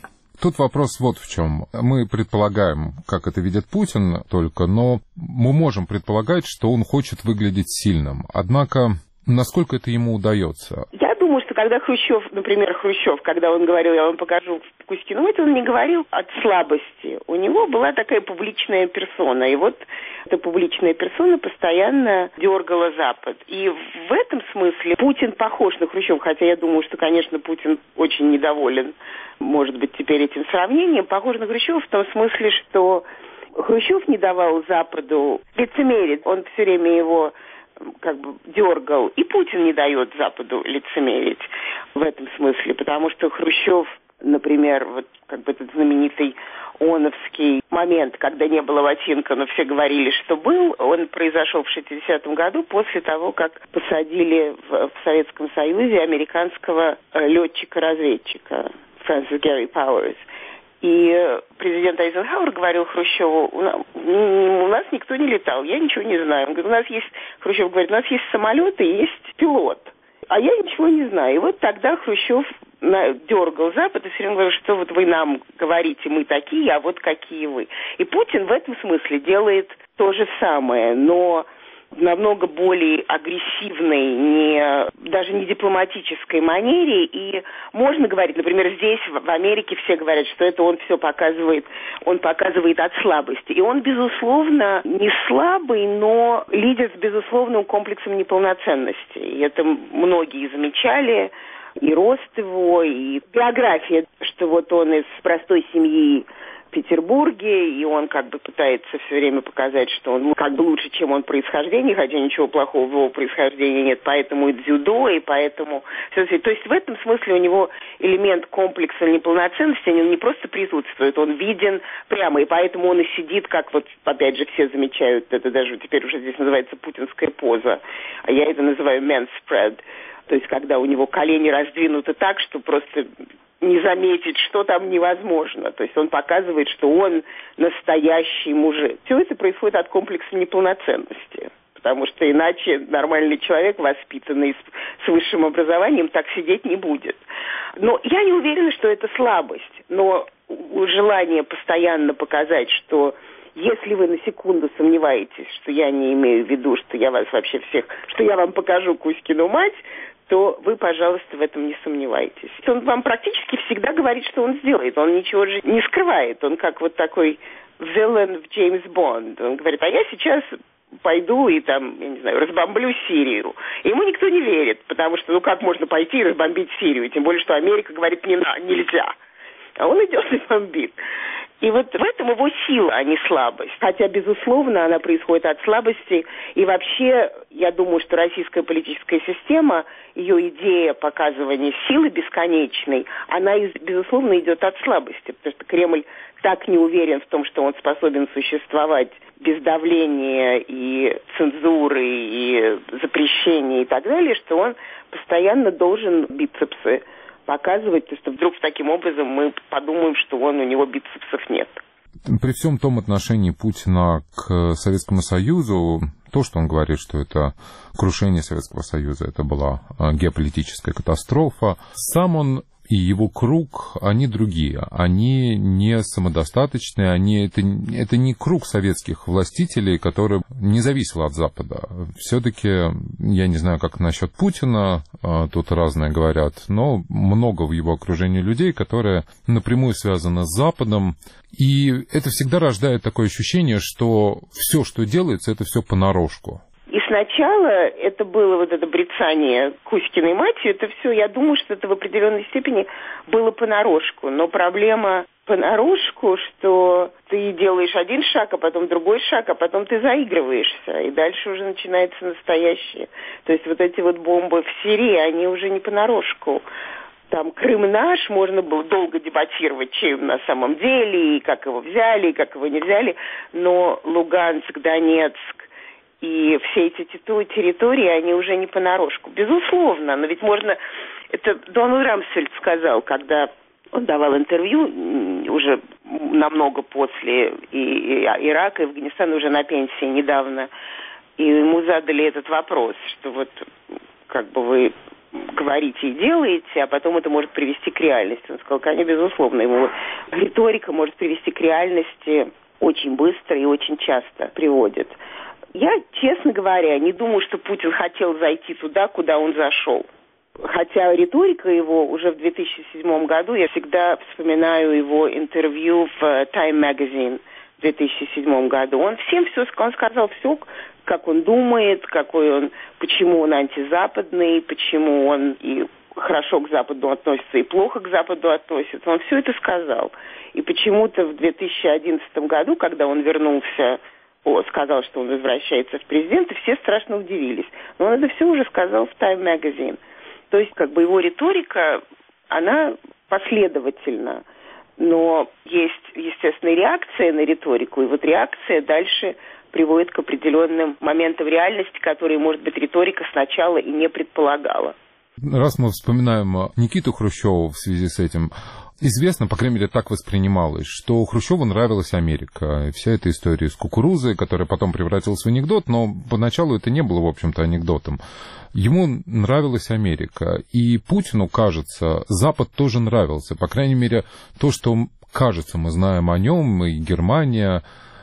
Тут вопрос вот в чем. Мы предполагаем, как это видит Путин только, но мы можем предполагать, что он хочет выглядеть сильным. Однако, насколько это ему удается? Я думаю, что когда Хрущев, например, Хрущев, когда он говорил, я вам покажу Кузькину мать, он не говорил от слабости. У него была такая публичная персона. И вот эта публичная персона постоянно дергала Запад. И в этом смысле Путин похож на Хрущева, хотя я думаю, что, конечно, Путин очень недоволен, может быть, теперь этим сравнением. Похож на Хрущева в том смысле, что Хрущев не давал Западу лицемерить. Он все время его как бы дергал. И Путин не дает Западу лицемерить в этом смысле, потому что Хрущев, например, вот как бы этот знаменитый ООНовский момент, когда не было Ватинка, но все говорили, что был, он произошел в шестидесятом году после того, как посадили в, в Советском Союзе американского летчика-разведчика Фрэнсис Гэри Пауэрс. И президент Айзенхауэр говорил Хрущеву, у нас никто не летал, я ничего не знаю. Он говорит, у нас есть, Хрущев говорит, у нас есть самолеты и есть пилот, а я ничего не знаю. И вот тогда Хрущев дергал Запад и все время говорил, что вот вы нам говорите, мы такие, а вот какие вы. И Путин в этом смысле делает то же самое, но в намного более агрессивной, не, даже не дипломатической манере. И можно говорить, например, здесь, в Америке, все говорят, что это он все показывает, он показывает от слабости. И он, безусловно, не слабый, но лидер с безусловным комплексом неполноценности. И это многие замечали. И рост его, и биография, что вот он из простой семьи в Петербурге, и он как бы пытается все время показать, что он как бы лучше, чем он происхождение, хотя ничего плохого в его происхождении нет, поэтому и дзюдо, и поэтому... То есть в этом смысле у него элемент комплекса неполноценности, он не просто присутствует, он виден прямо, и поэтому он и сидит, как вот, опять же, все замечают, это даже теперь уже здесь называется путинская поза, а я это называю man spread. То есть, когда у него колени раздвинуты так, что просто не заметить, что там невозможно. То есть, он показывает, что он настоящий мужик. Все это происходит от комплекса неполноценности. Потому что иначе нормальный человек, воспитанный с, с высшим образованием, так сидеть не будет. Но я не уверена, что это слабость. Но желание постоянно показать, что... Если вы на секунду сомневаетесь, что я не имею в виду, что я вас вообще всех, что я вам покажу Кузькину мать, то вы, пожалуйста, в этом не сомневайтесь. Он вам практически всегда говорит, что он сделает. Он ничего же не скрывает. Он как вот такой виллен в Джеймс Бонд. Он говорит, а я сейчас пойду и там, я не знаю, разбомблю Сирию. И ему никто не верит, потому что, ну как можно пойти и разбомбить Сирию? Тем более, что Америка говорит, не на, нельзя. А он идет и бомбит. И вот в этом его сила, а не слабость. Хотя, безусловно, она происходит от слабости. И вообще, я думаю, что российская политическая система, ее идея показывания силы бесконечной, она, безусловно, идет от слабости. Потому что Кремль так не уверен в том, что он способен существовать без давления и цензуры, и запрещений и так далее, что он постоянно должен бицепсы показывать, то что вдруг таким образом мы подумаем, что он, у него бицепсов нет. При всем том отношении Путина к Советскому Союзу, то, что он говорит, что это крушение Советского Союза, это была геополитическая катастрофа, сам он и его круг, они другие, они не самодостаточные, они, это, это не круг советских властителей, который не зависел от Запада. Все-таки, я не знаю, как насчет Путина, тут разное говорят, но много в его окружении людей, которые напрямую связаны с Западом, и это всегда рождает такое ощущение, что все, что делается, это все понарошку. И сначала это было вот это брецание Кузькиной матью, это все, я думаю, что это в определенной степени было понарошку. Но проблема понарошку, что ты делаешь один шаг, а потом другой шаг, а потом ты заигрываешься. И дальше уже начинается настоящее. То есть вот эти вот бомбы в Сирии, они уже не понарошку. Там Крым наш, можно было долго дебатировать, чей он на самом деле, и как его взяли, и как его не взяли. Но Луганск, Донецк, и все эти территории, они уже не понарошку. Безусловно, но ведь можно... Это Дональд Рамсфельд сказал, когда он давал интервью уже намного после и Ирака, и Афганистана, уже на пенсии недавно. И ему задали этот вопрос, что вот как бы вы говорите и делаете, а потом это может привести к реальности. Он сказал, конечно, безусловно, его риторика может привести к реальности очень быстро и очень часто приводит. Я, честно говоря, не думаю, что Путин хотел зайти туда, куда он зашел. Хотя риторика его уже в две тысячи седьмом году, я всегда вспоминаю его интервью в Time Magazine в две тысячи седьмом году. Он всем все, он сказал все, как он думает, какой он, почему он антизападный, почему он и хорошо к Западу относится, и плохо к Западу относится. Он все это сказал. И почему-то в две тысячи одиннадцатом году, когда он вернулся, о, сказал, что он возвращается в президенты, все страшно удивились. Но он это все уже сказал в Time Magazine. То есть, как бы, его риторика, она последовательна. Но есть, естественно, реакция на риторику, и вот реакция дальше приводит к определенным моментам реальности, которые, может быть, риторика сначала и не предполагала. Раз мы вспоминаем Никиту Хрущева в связи с этим, известно, по крайней мере, так воспринималось, что Хрущеву нравилась Америка. И вся эта история с кукурузой, которая потом превратилась в анекдот, но поначалу это не было, в общем-то, анекдотом. Ему нравилась Америка. И Путину, кажется, Запад тоже нравился. По крайней мере, то, что, кажется, мы знаем о нем, и Германия,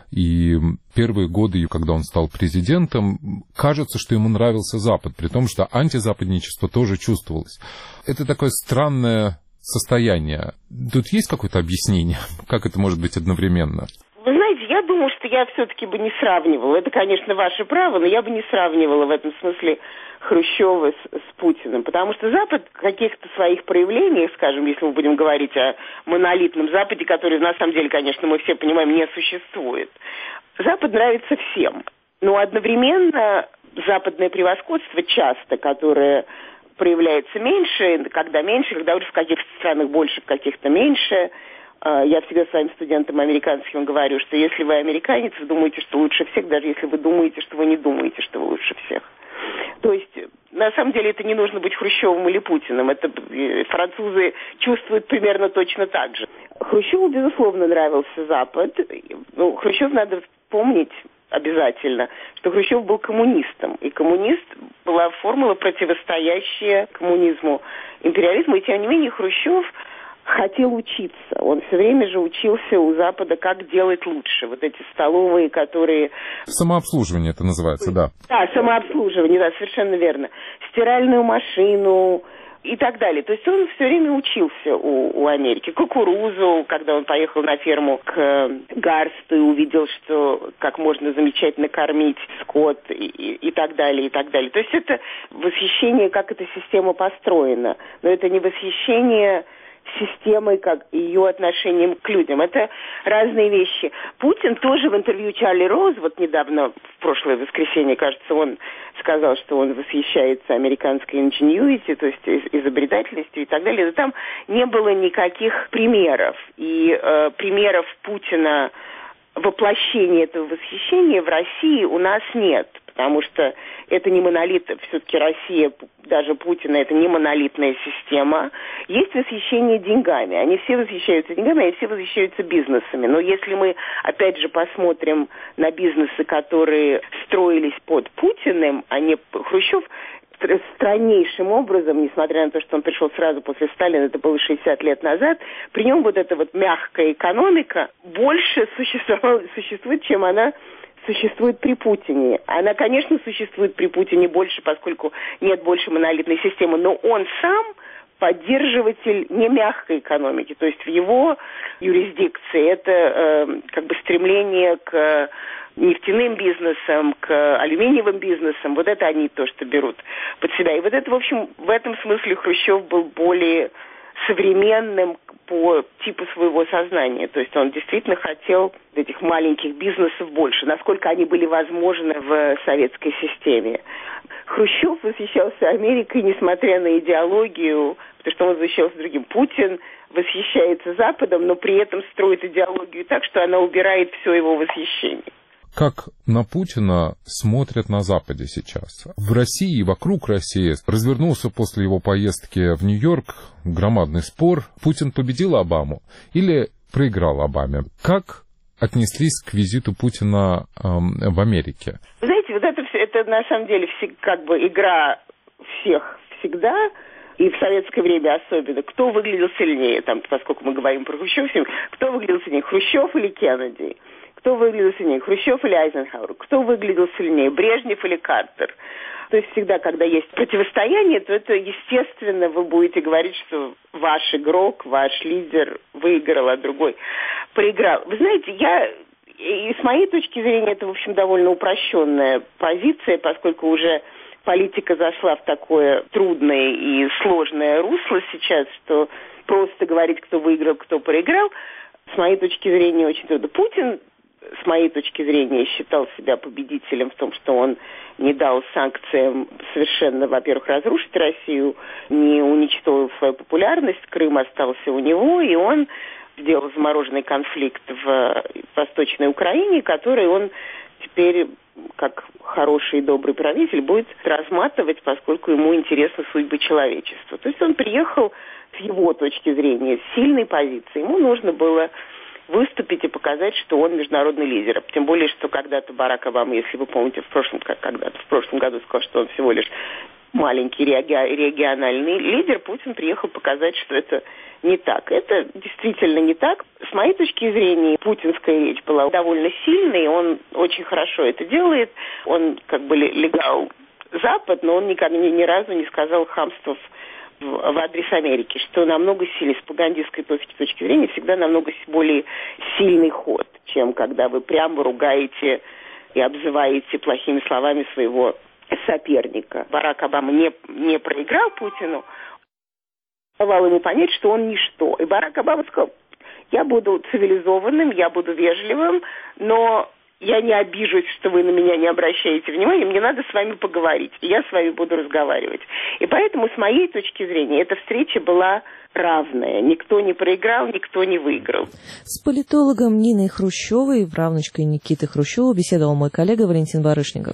и первые годы, когда он стал президентом, кажется, что ему нравился Запад, при том, что антизападничество тоже чувствовалось. Это такое странное состояние. Тут есть какое-то объяснение, как это может быть одновременно? Вы знаете, я думаю, что я все-таки бы не сравнивала. Это, конечно, ваше право, но я бы не сравнивала в этом смысле Хрущева с, с Путиным. Потому что Запад в каких-то своих проявлениях, скажем, если мы будем говорить о монолитном Западе, который, на самом деле, конечно, мы все понимаем, не существует. Запад нравится всем. Но одновременно западное превосходство часто, которое проявляется меньше, когда меньше, когда уже в каких-то странах больше, в каких-то меньше. Я всегда своим студентам американским говорю, что если вы американец, вы думаете, что лучше всех, даже если вы думаете, что вы не думаете, что вы лучше всех. То есть, на самом деле, это не нужно быть Хрущевым или Путиным. Это французы чувствуют примерно точно так же. Хрущеву, безусловно, нравился Запад. Ну, Хрущев надо помнить обязательно, что Хрущев был коммунистом. И коммунист была формула, противостоящая коммунизму, империализму. И, тем не менее, Хрущев хотел учиться. Он все время же учился у Запада, как делать лучше. Вот эти столовые, которые... Самообслуживание это называется, да. Да, самообслуживание, да, совершенно верно. Стиральную машину и так далее. То есть он все время учился у, у Америки. Кукурузу, когда он поехал на ферму к Гарсту и увидел, что как можно замечательно кормить скот и, и, и так далее, и так далее. То есть это восхищение, как эта система построена. Но это не восхищение системой, как ее отношением к людям. Это разные вещи. Путин тоже в интервью Чарли Роуз, вот недавно, в прошлое воскресенье, кажется, он сказал, что он восхищается американской ingenuity, то есть изобретательностью и так далее. Но там не было никаких примеров. И э, примеров Путина воплощения этого восхищения в России у нас нет. Потому что это не монолит, все-таки Россия, даже Путина, это не монолитная система. Есть восхищение деньгами. Они все восхищаются деньгами, они все восхищаются бизнесами. Но если мы, опять же, посмотрим на бизнесы, которые строились под Путиным, а не Хрущев, страннейшим образом, несмотря на то, что он пришел сразу после Сталина, это было шестьдесят лет назад, при нем вот эта вот мягкая экономика больше существует, чем она существует при Путине. Она, конечно, существует при Путине больше, поскольку нет больше монолитной системы, но он сам поддерживатель не мягкой экономики. То есть в его юрисдикции это э, как бы стремление к нефтяным бизнесам, к алюминиевым бизнесам. Вот это они то, что берут под себя. И вот это, в общем, в этом смысле Хрущев был более современным по типу своего сознания. То есть он действительно хотел этих маленьких бизнесов больше, насколько они были возможны в советской системе. Хрущев восхищался Америкой, несмотря на идеологию, потому что он восхищался другим. Путин восхищается Западом, но при этом строит идеологию так, что она убирает все его восхищение. Как на Путина смотрят на Западе сейчас? В России и вокруг России развернулся после его поездки в Нью-Йорк громадный спор. Путин победил Обаму или проиграл Обаме? Как отнеслись к визиту Путина эм, в Америке? Знаете, вот это все, это на самом деле все, как бы игра всех, всегда, и в советское время особенно, кто выглядел сильнее, там, поскольку мы говорим про Хрущева, кто выглядел сильнее, Хрущев или Кеннеди? Кто выглядел сильнее, Хрущев или Айзенхауэр? Кто выглядел сильнее, Брежнев или Картер? То есть всегда, когда есть противостояние, то это, естественно, вы будете говорить, что ваш игрок, ваш лидер выиграл, а другой проиграл. Вы знаете, я, и с моей точки зрения, это, в общем, довольно упрощенная позиция, поскольку уже политика зашла в такое трудное и сложное русло сейчас, что просто говорить, кто выиграл, кто проиграл, с моей точки зрения, очень трудно. Путин, с моей точки зрения, считал себя победителем в том, что он не дал санкциям совершенно, во-первых, разрушить Россию, не уничтожил свою популярность, Крым остался у него, и он сделал замороженный конфликт в Восточной Украине, который он теперь, как хороший и добрый правитель, будет разматывать, поскольку ему интересны судьбы человечества. То есть он приехал, с его точки зрения, с сильной позиции. Ему нужно было выступить и показать, что он международный лидер. Тем более, что когда-то Барак Обама, если вы помните, в прошлом, как когда-то в прошлом году сказал, что он всего лишь маленький региональный лидер, Путин приехал показать, что это не так. Это действительно не так. С моей точки зрения, путинская речь была довольно сильной, он очень хорошо это делает. Он как бы легал Запад, но он никогда ни, ни разу не сказал хамств в, в адрес Америки, что намного сильнее, с пропагандистской точки, точки зрения, всегда намного более сильный ход, чем когда вы прямо ругаете и обзываете плохими словами своего соперника. Барак Обама не, не проиграл Путину, давал ему понять, что он ничто. И Барак Обама сказал: я буду цивилизованным, я буду вежливым, но я не обижусь, что вы на меня не обращаете внимания, мне надо с вами поговорить, и я с вами буду разговаривать. И поэтому, с моей точки зрения, эта встреча была равная. Никто не проиграл, никто не выиграл. С политологом Ниной Хрущевой, правнучкой Никиты Хрущева, беседовал мой коллега Валентин Барышников.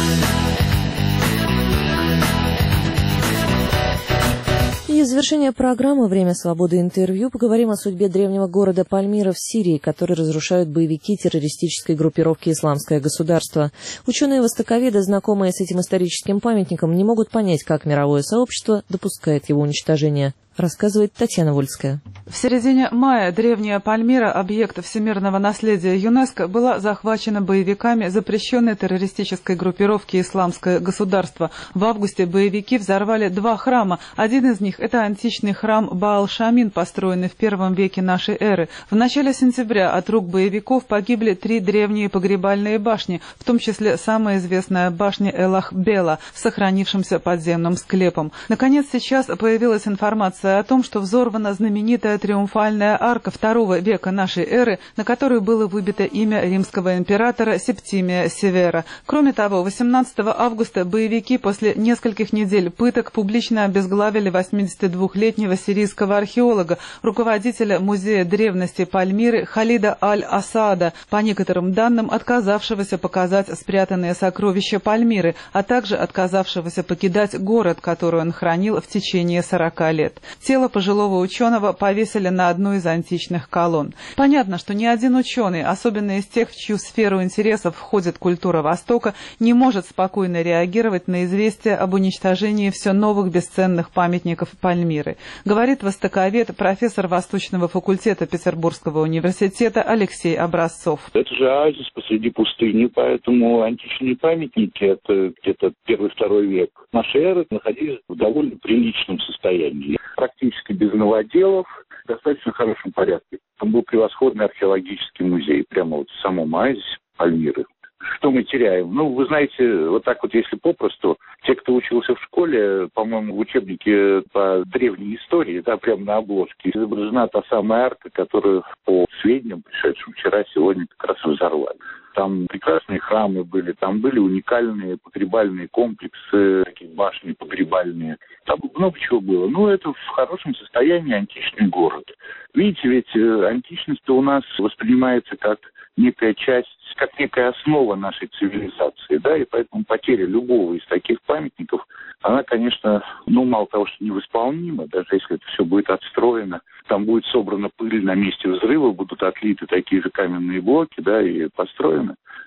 И в завершение программы «Время свободы» интервью поговорим о судьбе древнего города Пальмира в Сирии, который разрушают боевики террористической группировки «Исламское государство». Ученые-востоковеды, знакомые с этим историческим памятником, не могут понять, как мировое сообщество допускает его уничтожение. Рассказывает Татьяна Вольская. В середине мая древняя Пальмира, объект всемирного наследия ЮНЕСКО, была захвачена боевиками запрещенной террористической группировки «Исламское государство». В августе боевики взорвали два храма. Один из них – это античный храм Баал-Шамин, построенный в первом веке нашей эры. В начале сентября от рук боевиков погибли три древние погребальные башни, в том числе самая известная башня Элах-Бела с сохранившимся подземным склепом. Наконец, сейчас появилась информация о том, что взорвана знаменитая триумфальная арка второго века нашей эры, на которой было выбито имя римского императора Септимия Севера. Кроме того, восемнадцатого августа боевики после нескольких недель пыток публично обезглавили восьмидесятидвухлетнего сирийского археолога, руководителя музея древности Пальмиры Халида Аль-Асада, по некоторым данным отказавшегося показать спрятанные сокровища Пальмиры, а также отказавшегося покидать город, который он хранил в течение сорока лет. Тело пожилого ученого повесили на одной из античных колонн. Понятно, что ни один ученый, особенно из тех, в чью сферу интересов входит культура Востока, не может спокойно реагировать на известие об уничтожении все новых бесценных памятников Пальмиры. Говорит востоковед, профессор Восточного факультета Петербургского университета Алексей Образцов. Это же оазис посреди пустыни, поэтому античные памятники, это где-то первый-второй век нашей эры, находились в довольно приличном состоянии. Практически без новоделов, в достаточно хорошем порядке. Там был превосходный археологический музей, прямо вот в самом оазисе Пальмиры. Что мы теряем? Ну, вы знаете, вот так вот, если попросту, те, кто учился в школе, по-моему, в учебнике по древней истории, да, прямо на обложке, изображена та самая арка, которую, по сведениям, пришедшим вчера, сегодня как раз взорвали. Там прекрасные храмы были, там были уникальные погребальные комплексы, такие башни погребальные. Там много чего было. Но это в хорошем состоянии античный город. Видите, ведь античность у нас воспринимается как некая часть, как некая основа нашей цивилизации, да, и поэтому потеря любого из таких памятников, она, конечно, ну, мало того, что невосполнима, даже если это все будет отстроено, там будет собрана пыль на месте взрыва, будут отлиты такие же каменные блоки, да, и построены,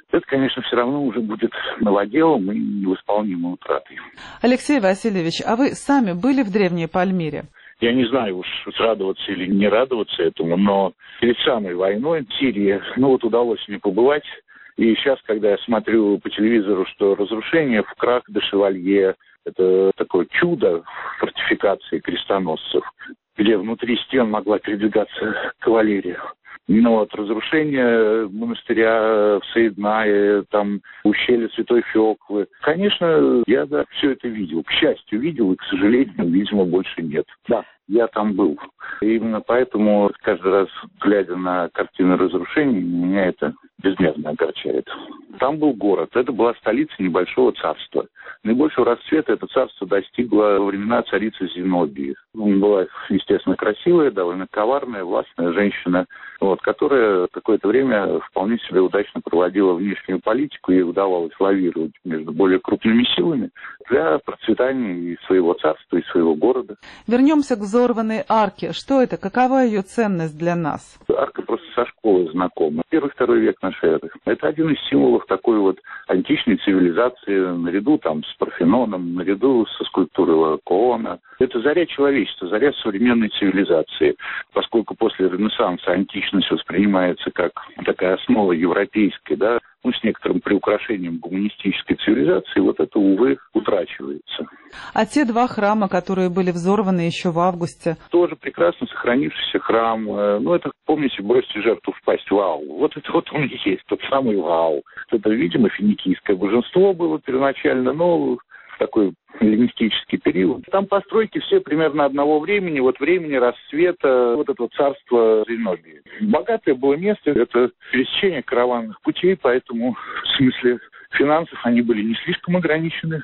это, конечно, все равно уже будет новоделом и невосполнимой утратой. Алексей Васильевич, а вы сами были в Древней Пальмире? Я не знаю уж, радоваться или не радоваться этому, но перед самой войной в Сирии, ну вот удалось мне побывать. И сейчас, когда я смотрю по телевизору, что разрушение в Крак-де-Шевалье, это такое чудо фортификации крестоносцев, где внутри стен могла передвигаться кавалерия. Но вот разрушение монастыря в Саиднае, там ущелье Святой Феклы. Конечно, я да, все это видел. К счастью, видел, и, к сожалению, видимо, больше нет. Да, я там был. И именно поэтому каждый раз, глядя на картины разрушений, меня это безмерно огорчает. Там был город, это была столица небольшого царства. Наибольшего расцвета это царство достигло во времена царицы Зенобии. Была, естественно, красивая, довольно коварная, властная женщина, вот, которая какое-то время вполне себе удачно проводила внешнюю политику, ей удавалось лавировать между более крупными силами для процветания и своего царства, и своего города. Вернемся к взорванной арке. Что это? Какова ее ценность для нас? Арка просто со школы знакома. Первый-второй век нашей эры. Это один из символов такой вот античной цивилизации, наряду там с Парфеноном, наряду со скульптурой Лаокоона. Это заря человечества, заря современной цивилизации. Поскольку после Ренессанса античность воспринимается как такая основа европейской, да, ну, с некоторым приукрашением гуманистической цивилизации, вот это, увы, утрачивается. А те два храма, которые были взорваны еще в августе? Тоже прекрасно сохранившийся храм. Ну, это, помните, бросьте жертву в пасть Вау. Вот это вот он и есть, тот самый Вау. Это, видимо, финикийское божество было первоначально, но такой эллинистический период. Там постройки все примерно одного времени, вот времени расцвета вот этого царства Зенобии. Богатое было место, это пересечение караванных путей, поэтому в смысле финансов они были не слишком ограничены.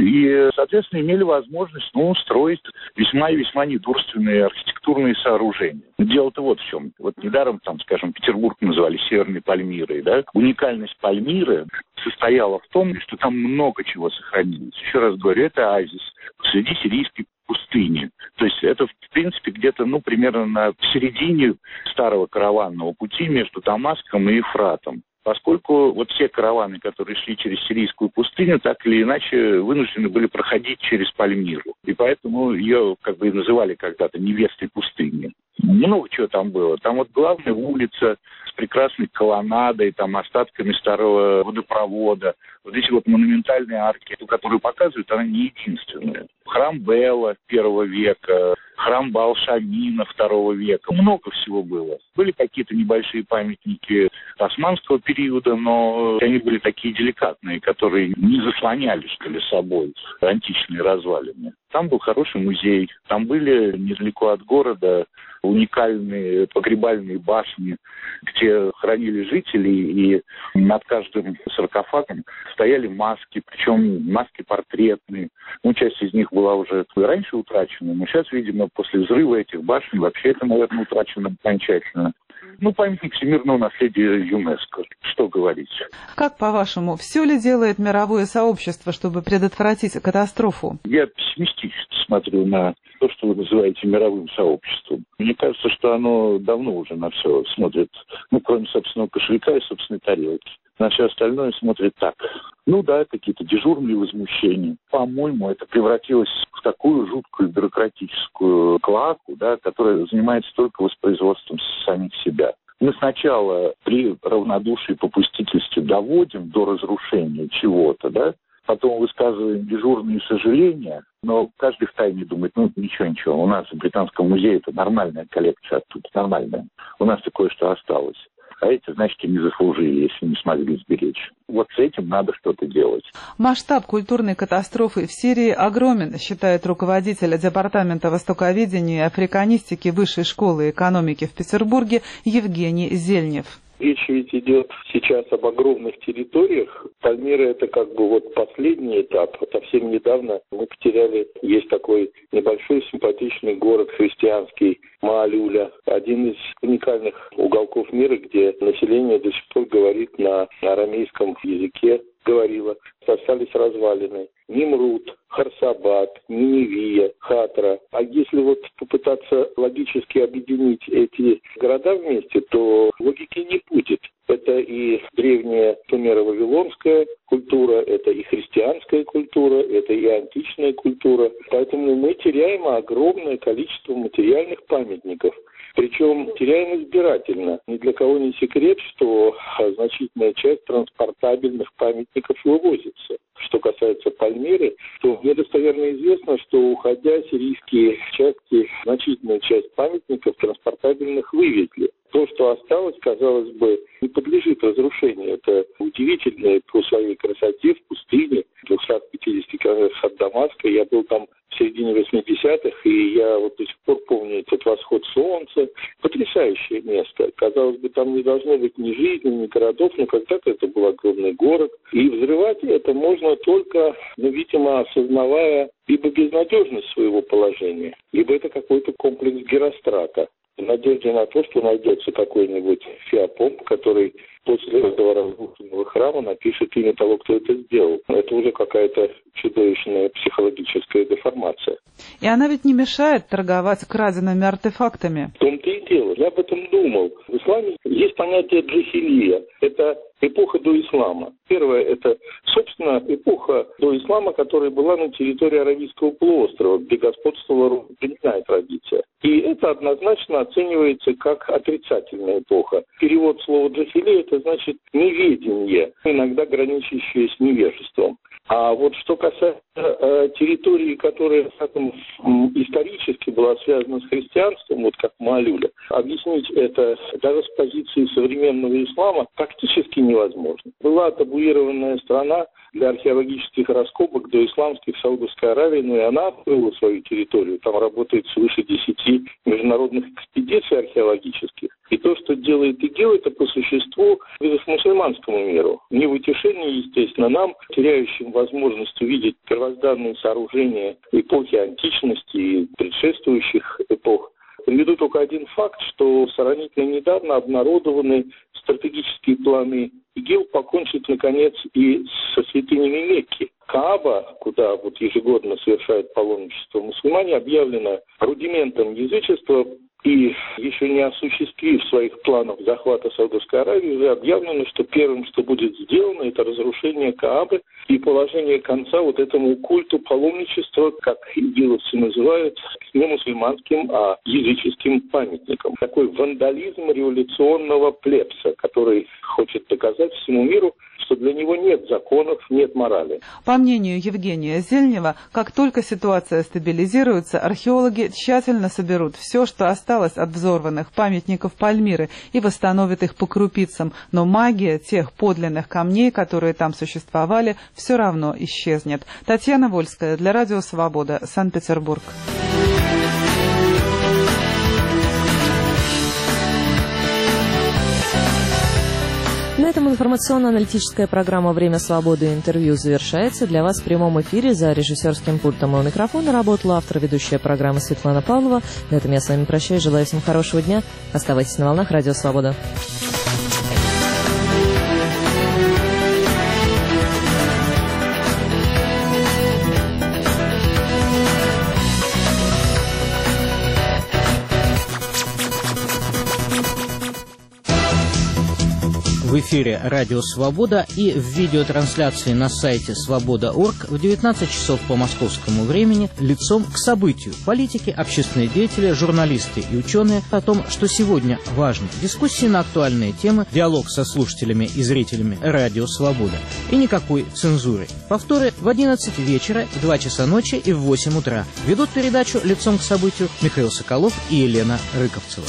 И, соответственно, имели возможность, ну, строить весьма и весьма недурственные архитектурные сооружения. Дело-то вот в чем. Вот недаром, там, скажем, Петербург называли Северной Пальмирой, да? Уникальность Пальмиры состояла в том, что там много чего сохранилось. Еще раз говорю, это оазис среди сирийской пустыни. То есть это, в принципе, где-то, ну, примерно на середине старого караванного пути между Дамаском и Ефратом. Поскольку вот все караваны, которые шли через сирийскую пустыню, так или иначе вынуждены были проходить через Пальмиру. И поэтому ее как бы и называли когда-то невестой пустыни. Много чего там было. Там вот главная улица с прекрасной колоннадой, там остатками старого водопровода. Вот эти вот монументальные арки, которые показывают, она не единственная. Храм Бела первого века, храм Баал-Шамина второго века. Много всего было. Были какие-то небольшие памятники османского периода, но они были такие деликатные, которые не заслоняли, что ли, собой античные развалины. Там был хороший музей, там были недалеко от города уникальные погребальные башни, где хоронили жителей, и над каждым саркофагом стояли маски, причем маски портретные. Ну, часть из них была уже раньше утрачена, но сейчас, видимо, после взрыва этих башен вообще это, наверное, утрачено окончательно. Ну, памятник всемирного наследия ЮНЕСКО. Что говорить? Как, по-вашему, все ли делает мировое сообщество, чтобы предотвратить катастрофу? Я пессимистически смотрю на то, что вы называете мировым сообществом. Мне кажется, что оно давно уже на все смотрит, ну, кроме собственного кошелька и собственной тарелки. На все остальное смотрит так. Ну да, какие-то дежурные возмущения. По-моему, это превратилось в такую жуткую бюрократическую клоаку, да, которая занимается только воспроизводством самих себя. Мы сначала при равнодушии и попустительстве доводим до разрушения чего-то, да, потом высказываем дежурные сожаления, но каждый втайне думает, ну ничего-ничего, у нас в Британском музее это нормальная коллекция оттуда, нормальная. У нас такое, что осталось. А эти, значит, и не заслужили, если не смогли сберечь. Вот с этим надо что-то делать. Масштаб культурной катастрофы в Сирии огромен, считает руководитель Департамента востоковедения и африканистики Высшей школы экономики в Петербурге Евгений Зельнев. Речь ведь идет сейчас об огромных территориях. Пальмира – это как бы вот последний этап. Совсем недавно мы потеряли, есть такой небольшой симпатичный город христианский Маалюля. Один из уникальных уголков мира, где население до сих пор говорит на арамейском языке. Говорила, остались развалины. Нимрут, Харсабад, Ниневия, Хатра. А если вот попытаться логически объединить эти города вместе, то логики не будет. Это Это и древняя сумеро-вавилонская культура, это и христианская культура, это и античная культура. Поэтому мы теряем огромное количество материальных памятников. Причем теряем избирательно. Ни для кого не секрет, что значительная часть транспортабельных памятников вывозится. Что касается Пальмиры, то мне достоверно известно, что, уходя, сирийские части, значительную часть памятников транспортабельных вывезли. То, что осталось, казалось бы, не подлежит разрушению. Это удивительно по своей красоте в пустыне, в двухстах пятидесяти километрах от Дамаска. Я был там в середине восьмидесятых, и я вот до сих пор помню этот восход солнца. Потрясающее место. Казалось бы, там не должно быть ни жизни, ни городов, но когда-то это был огромный город. И взрывать это можно только, ну, видимо, осознавая либо безнадежность своего положения, либо это какой-то комплекс Герострата. В надежде на то, что найдется какой-нибудь Феопомп, который после этого разрушенного храма напишет имя того, кто это сделал. Это уже какая-то чудовищная психологическая деформация. И она ведь не мешает торговать краденными артефактами. В том-то и дело. Я об этом думал. В исламе есть понятие джахилия. Это эпоха до ислама. Первое – это, собственно, эпоха до ислама, которая была на территории Аравийского полуострова, где господствовала племенная традиция. И это однозначно оценивается как отрицательная эпоха. Перевод слова джахилия – это значит неведение, иногда граничащее с невежеством. А вот что касается э, территории, которая скажем, исторически была связана с христианством, вот как Маалюля, объяснить это даже с позиции современного ислама практически невозможно. Была табуированная страна для археологических раскопок до исламских Саудовской Аравии, но и она открыла свою территорию. Там работает свыше десяти международных экспедиций археологических. И то, что делает ИГИЛ, это по существу вызов мусульманскому миру. Не в утешении, естественно, нам, теряющим возможность увидеть первозданные сооружения эпохи античности и предшествующих эпох. Приведу только один факт, что сравнительно недавно обнародованы стратегические планы ИГИЛ покончить, наконец, и со святынями Мекки. Кааба, куда вот ежегодно совершают паломничество мусульмане, объявлена рудиментом язычества, и еще не осуществив своих планов захвата Саудовской Аравии, уже объявлено, что первым, что будет сделано, это разрушение Каабы и положение конца вот этому культу паломничества, как игиловцы называют, не мусульманским, а языческим памятником. Такой вандализм революционного плебса, который хочет доказать всему миру, что для него нет законов, нет морали. По мнению Евгения Зельнева, как только ситуация стабилизируется, археологи тщательно соберут все, что осталось от взорванных памятников Пальмиры, и восстановят их по крупицам. Но магия тех подлинных камней, которые там существовали, все равно исчезнет. Татьяна Вольская для Радио Свобода, Санкт-Петербург. На этом информационно-аналитическая программа «Время свободы» и интервью завершается. Для вас в прямом эфире за режиссерским пультом у микрофона работала автор ведущая программы Светлана Павлова. На этом я с вами прощаюсь. Желаю всем хорошего дня. Оставайтесь на волнах Радио Свобода. В эфире «Радио Свобода» и в видеотрансляции на сайте свобода точка орг в девятнадцать часов по московскому времени лицом к событию. Политики, общественные деятели, журналисты и ученые о том, что сегодня важно. Дискуссии на актуальные темы, диалог со слушателями и зрителями «Радио Свобода». И никакой цензуры. Повторы в одиннадцать вечера, в два часа ночи и в восемь утра. Ведут передачу «Лицом к событию» Михаил Соколов и Елена Рыковцева.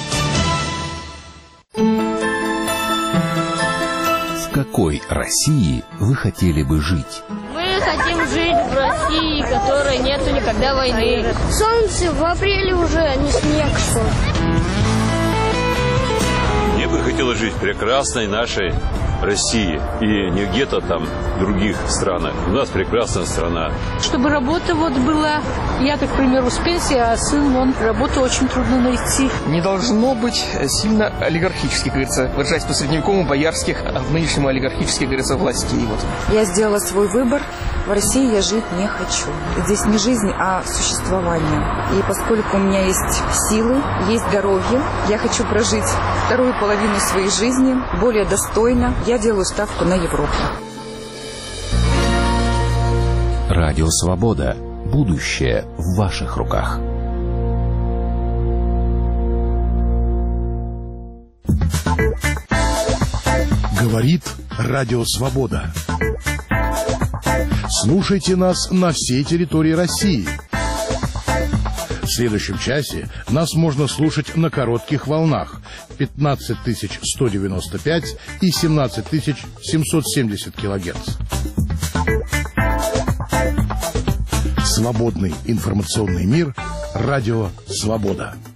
В какой России вы хотели бы жить? Мы хотим жить в России, в которой нету никогда войны. Солнце в апреле уже, а не снег шел. Мне бы хотелось жить в прекрасной нашей России и не где-то там в других странах. У нас прекрасная страна. Чтобы работа вот была, я, так, к примеру, с пенсии, а сын, он, работу очень трудно найти. Не должно быть сильно олигархических, как говорится, выражаясь по-средневековому, боярских, а в нынешнем олигархических, как говорится, властей. Вот. Я сделала свой выбор. В России я жить не хочу. Здесь не жизнь, а существование. И поскольку у меня есть силы, есть здоровье, я хочу прожить вторую половину своей жизни более достойно. Я делаю ставку на Европу. Радио Свобода. Будущее в ваших руках. Говорит Радио Свобода. Слушайте нас на всей территории России. В следующем часе нас можно слушать на коротких волнах пятнадцать тысяч сто девяносто пять и семнадцать тысяч семьсот семьдесят килогерц. Свободный информационный мир. Радио Свобода.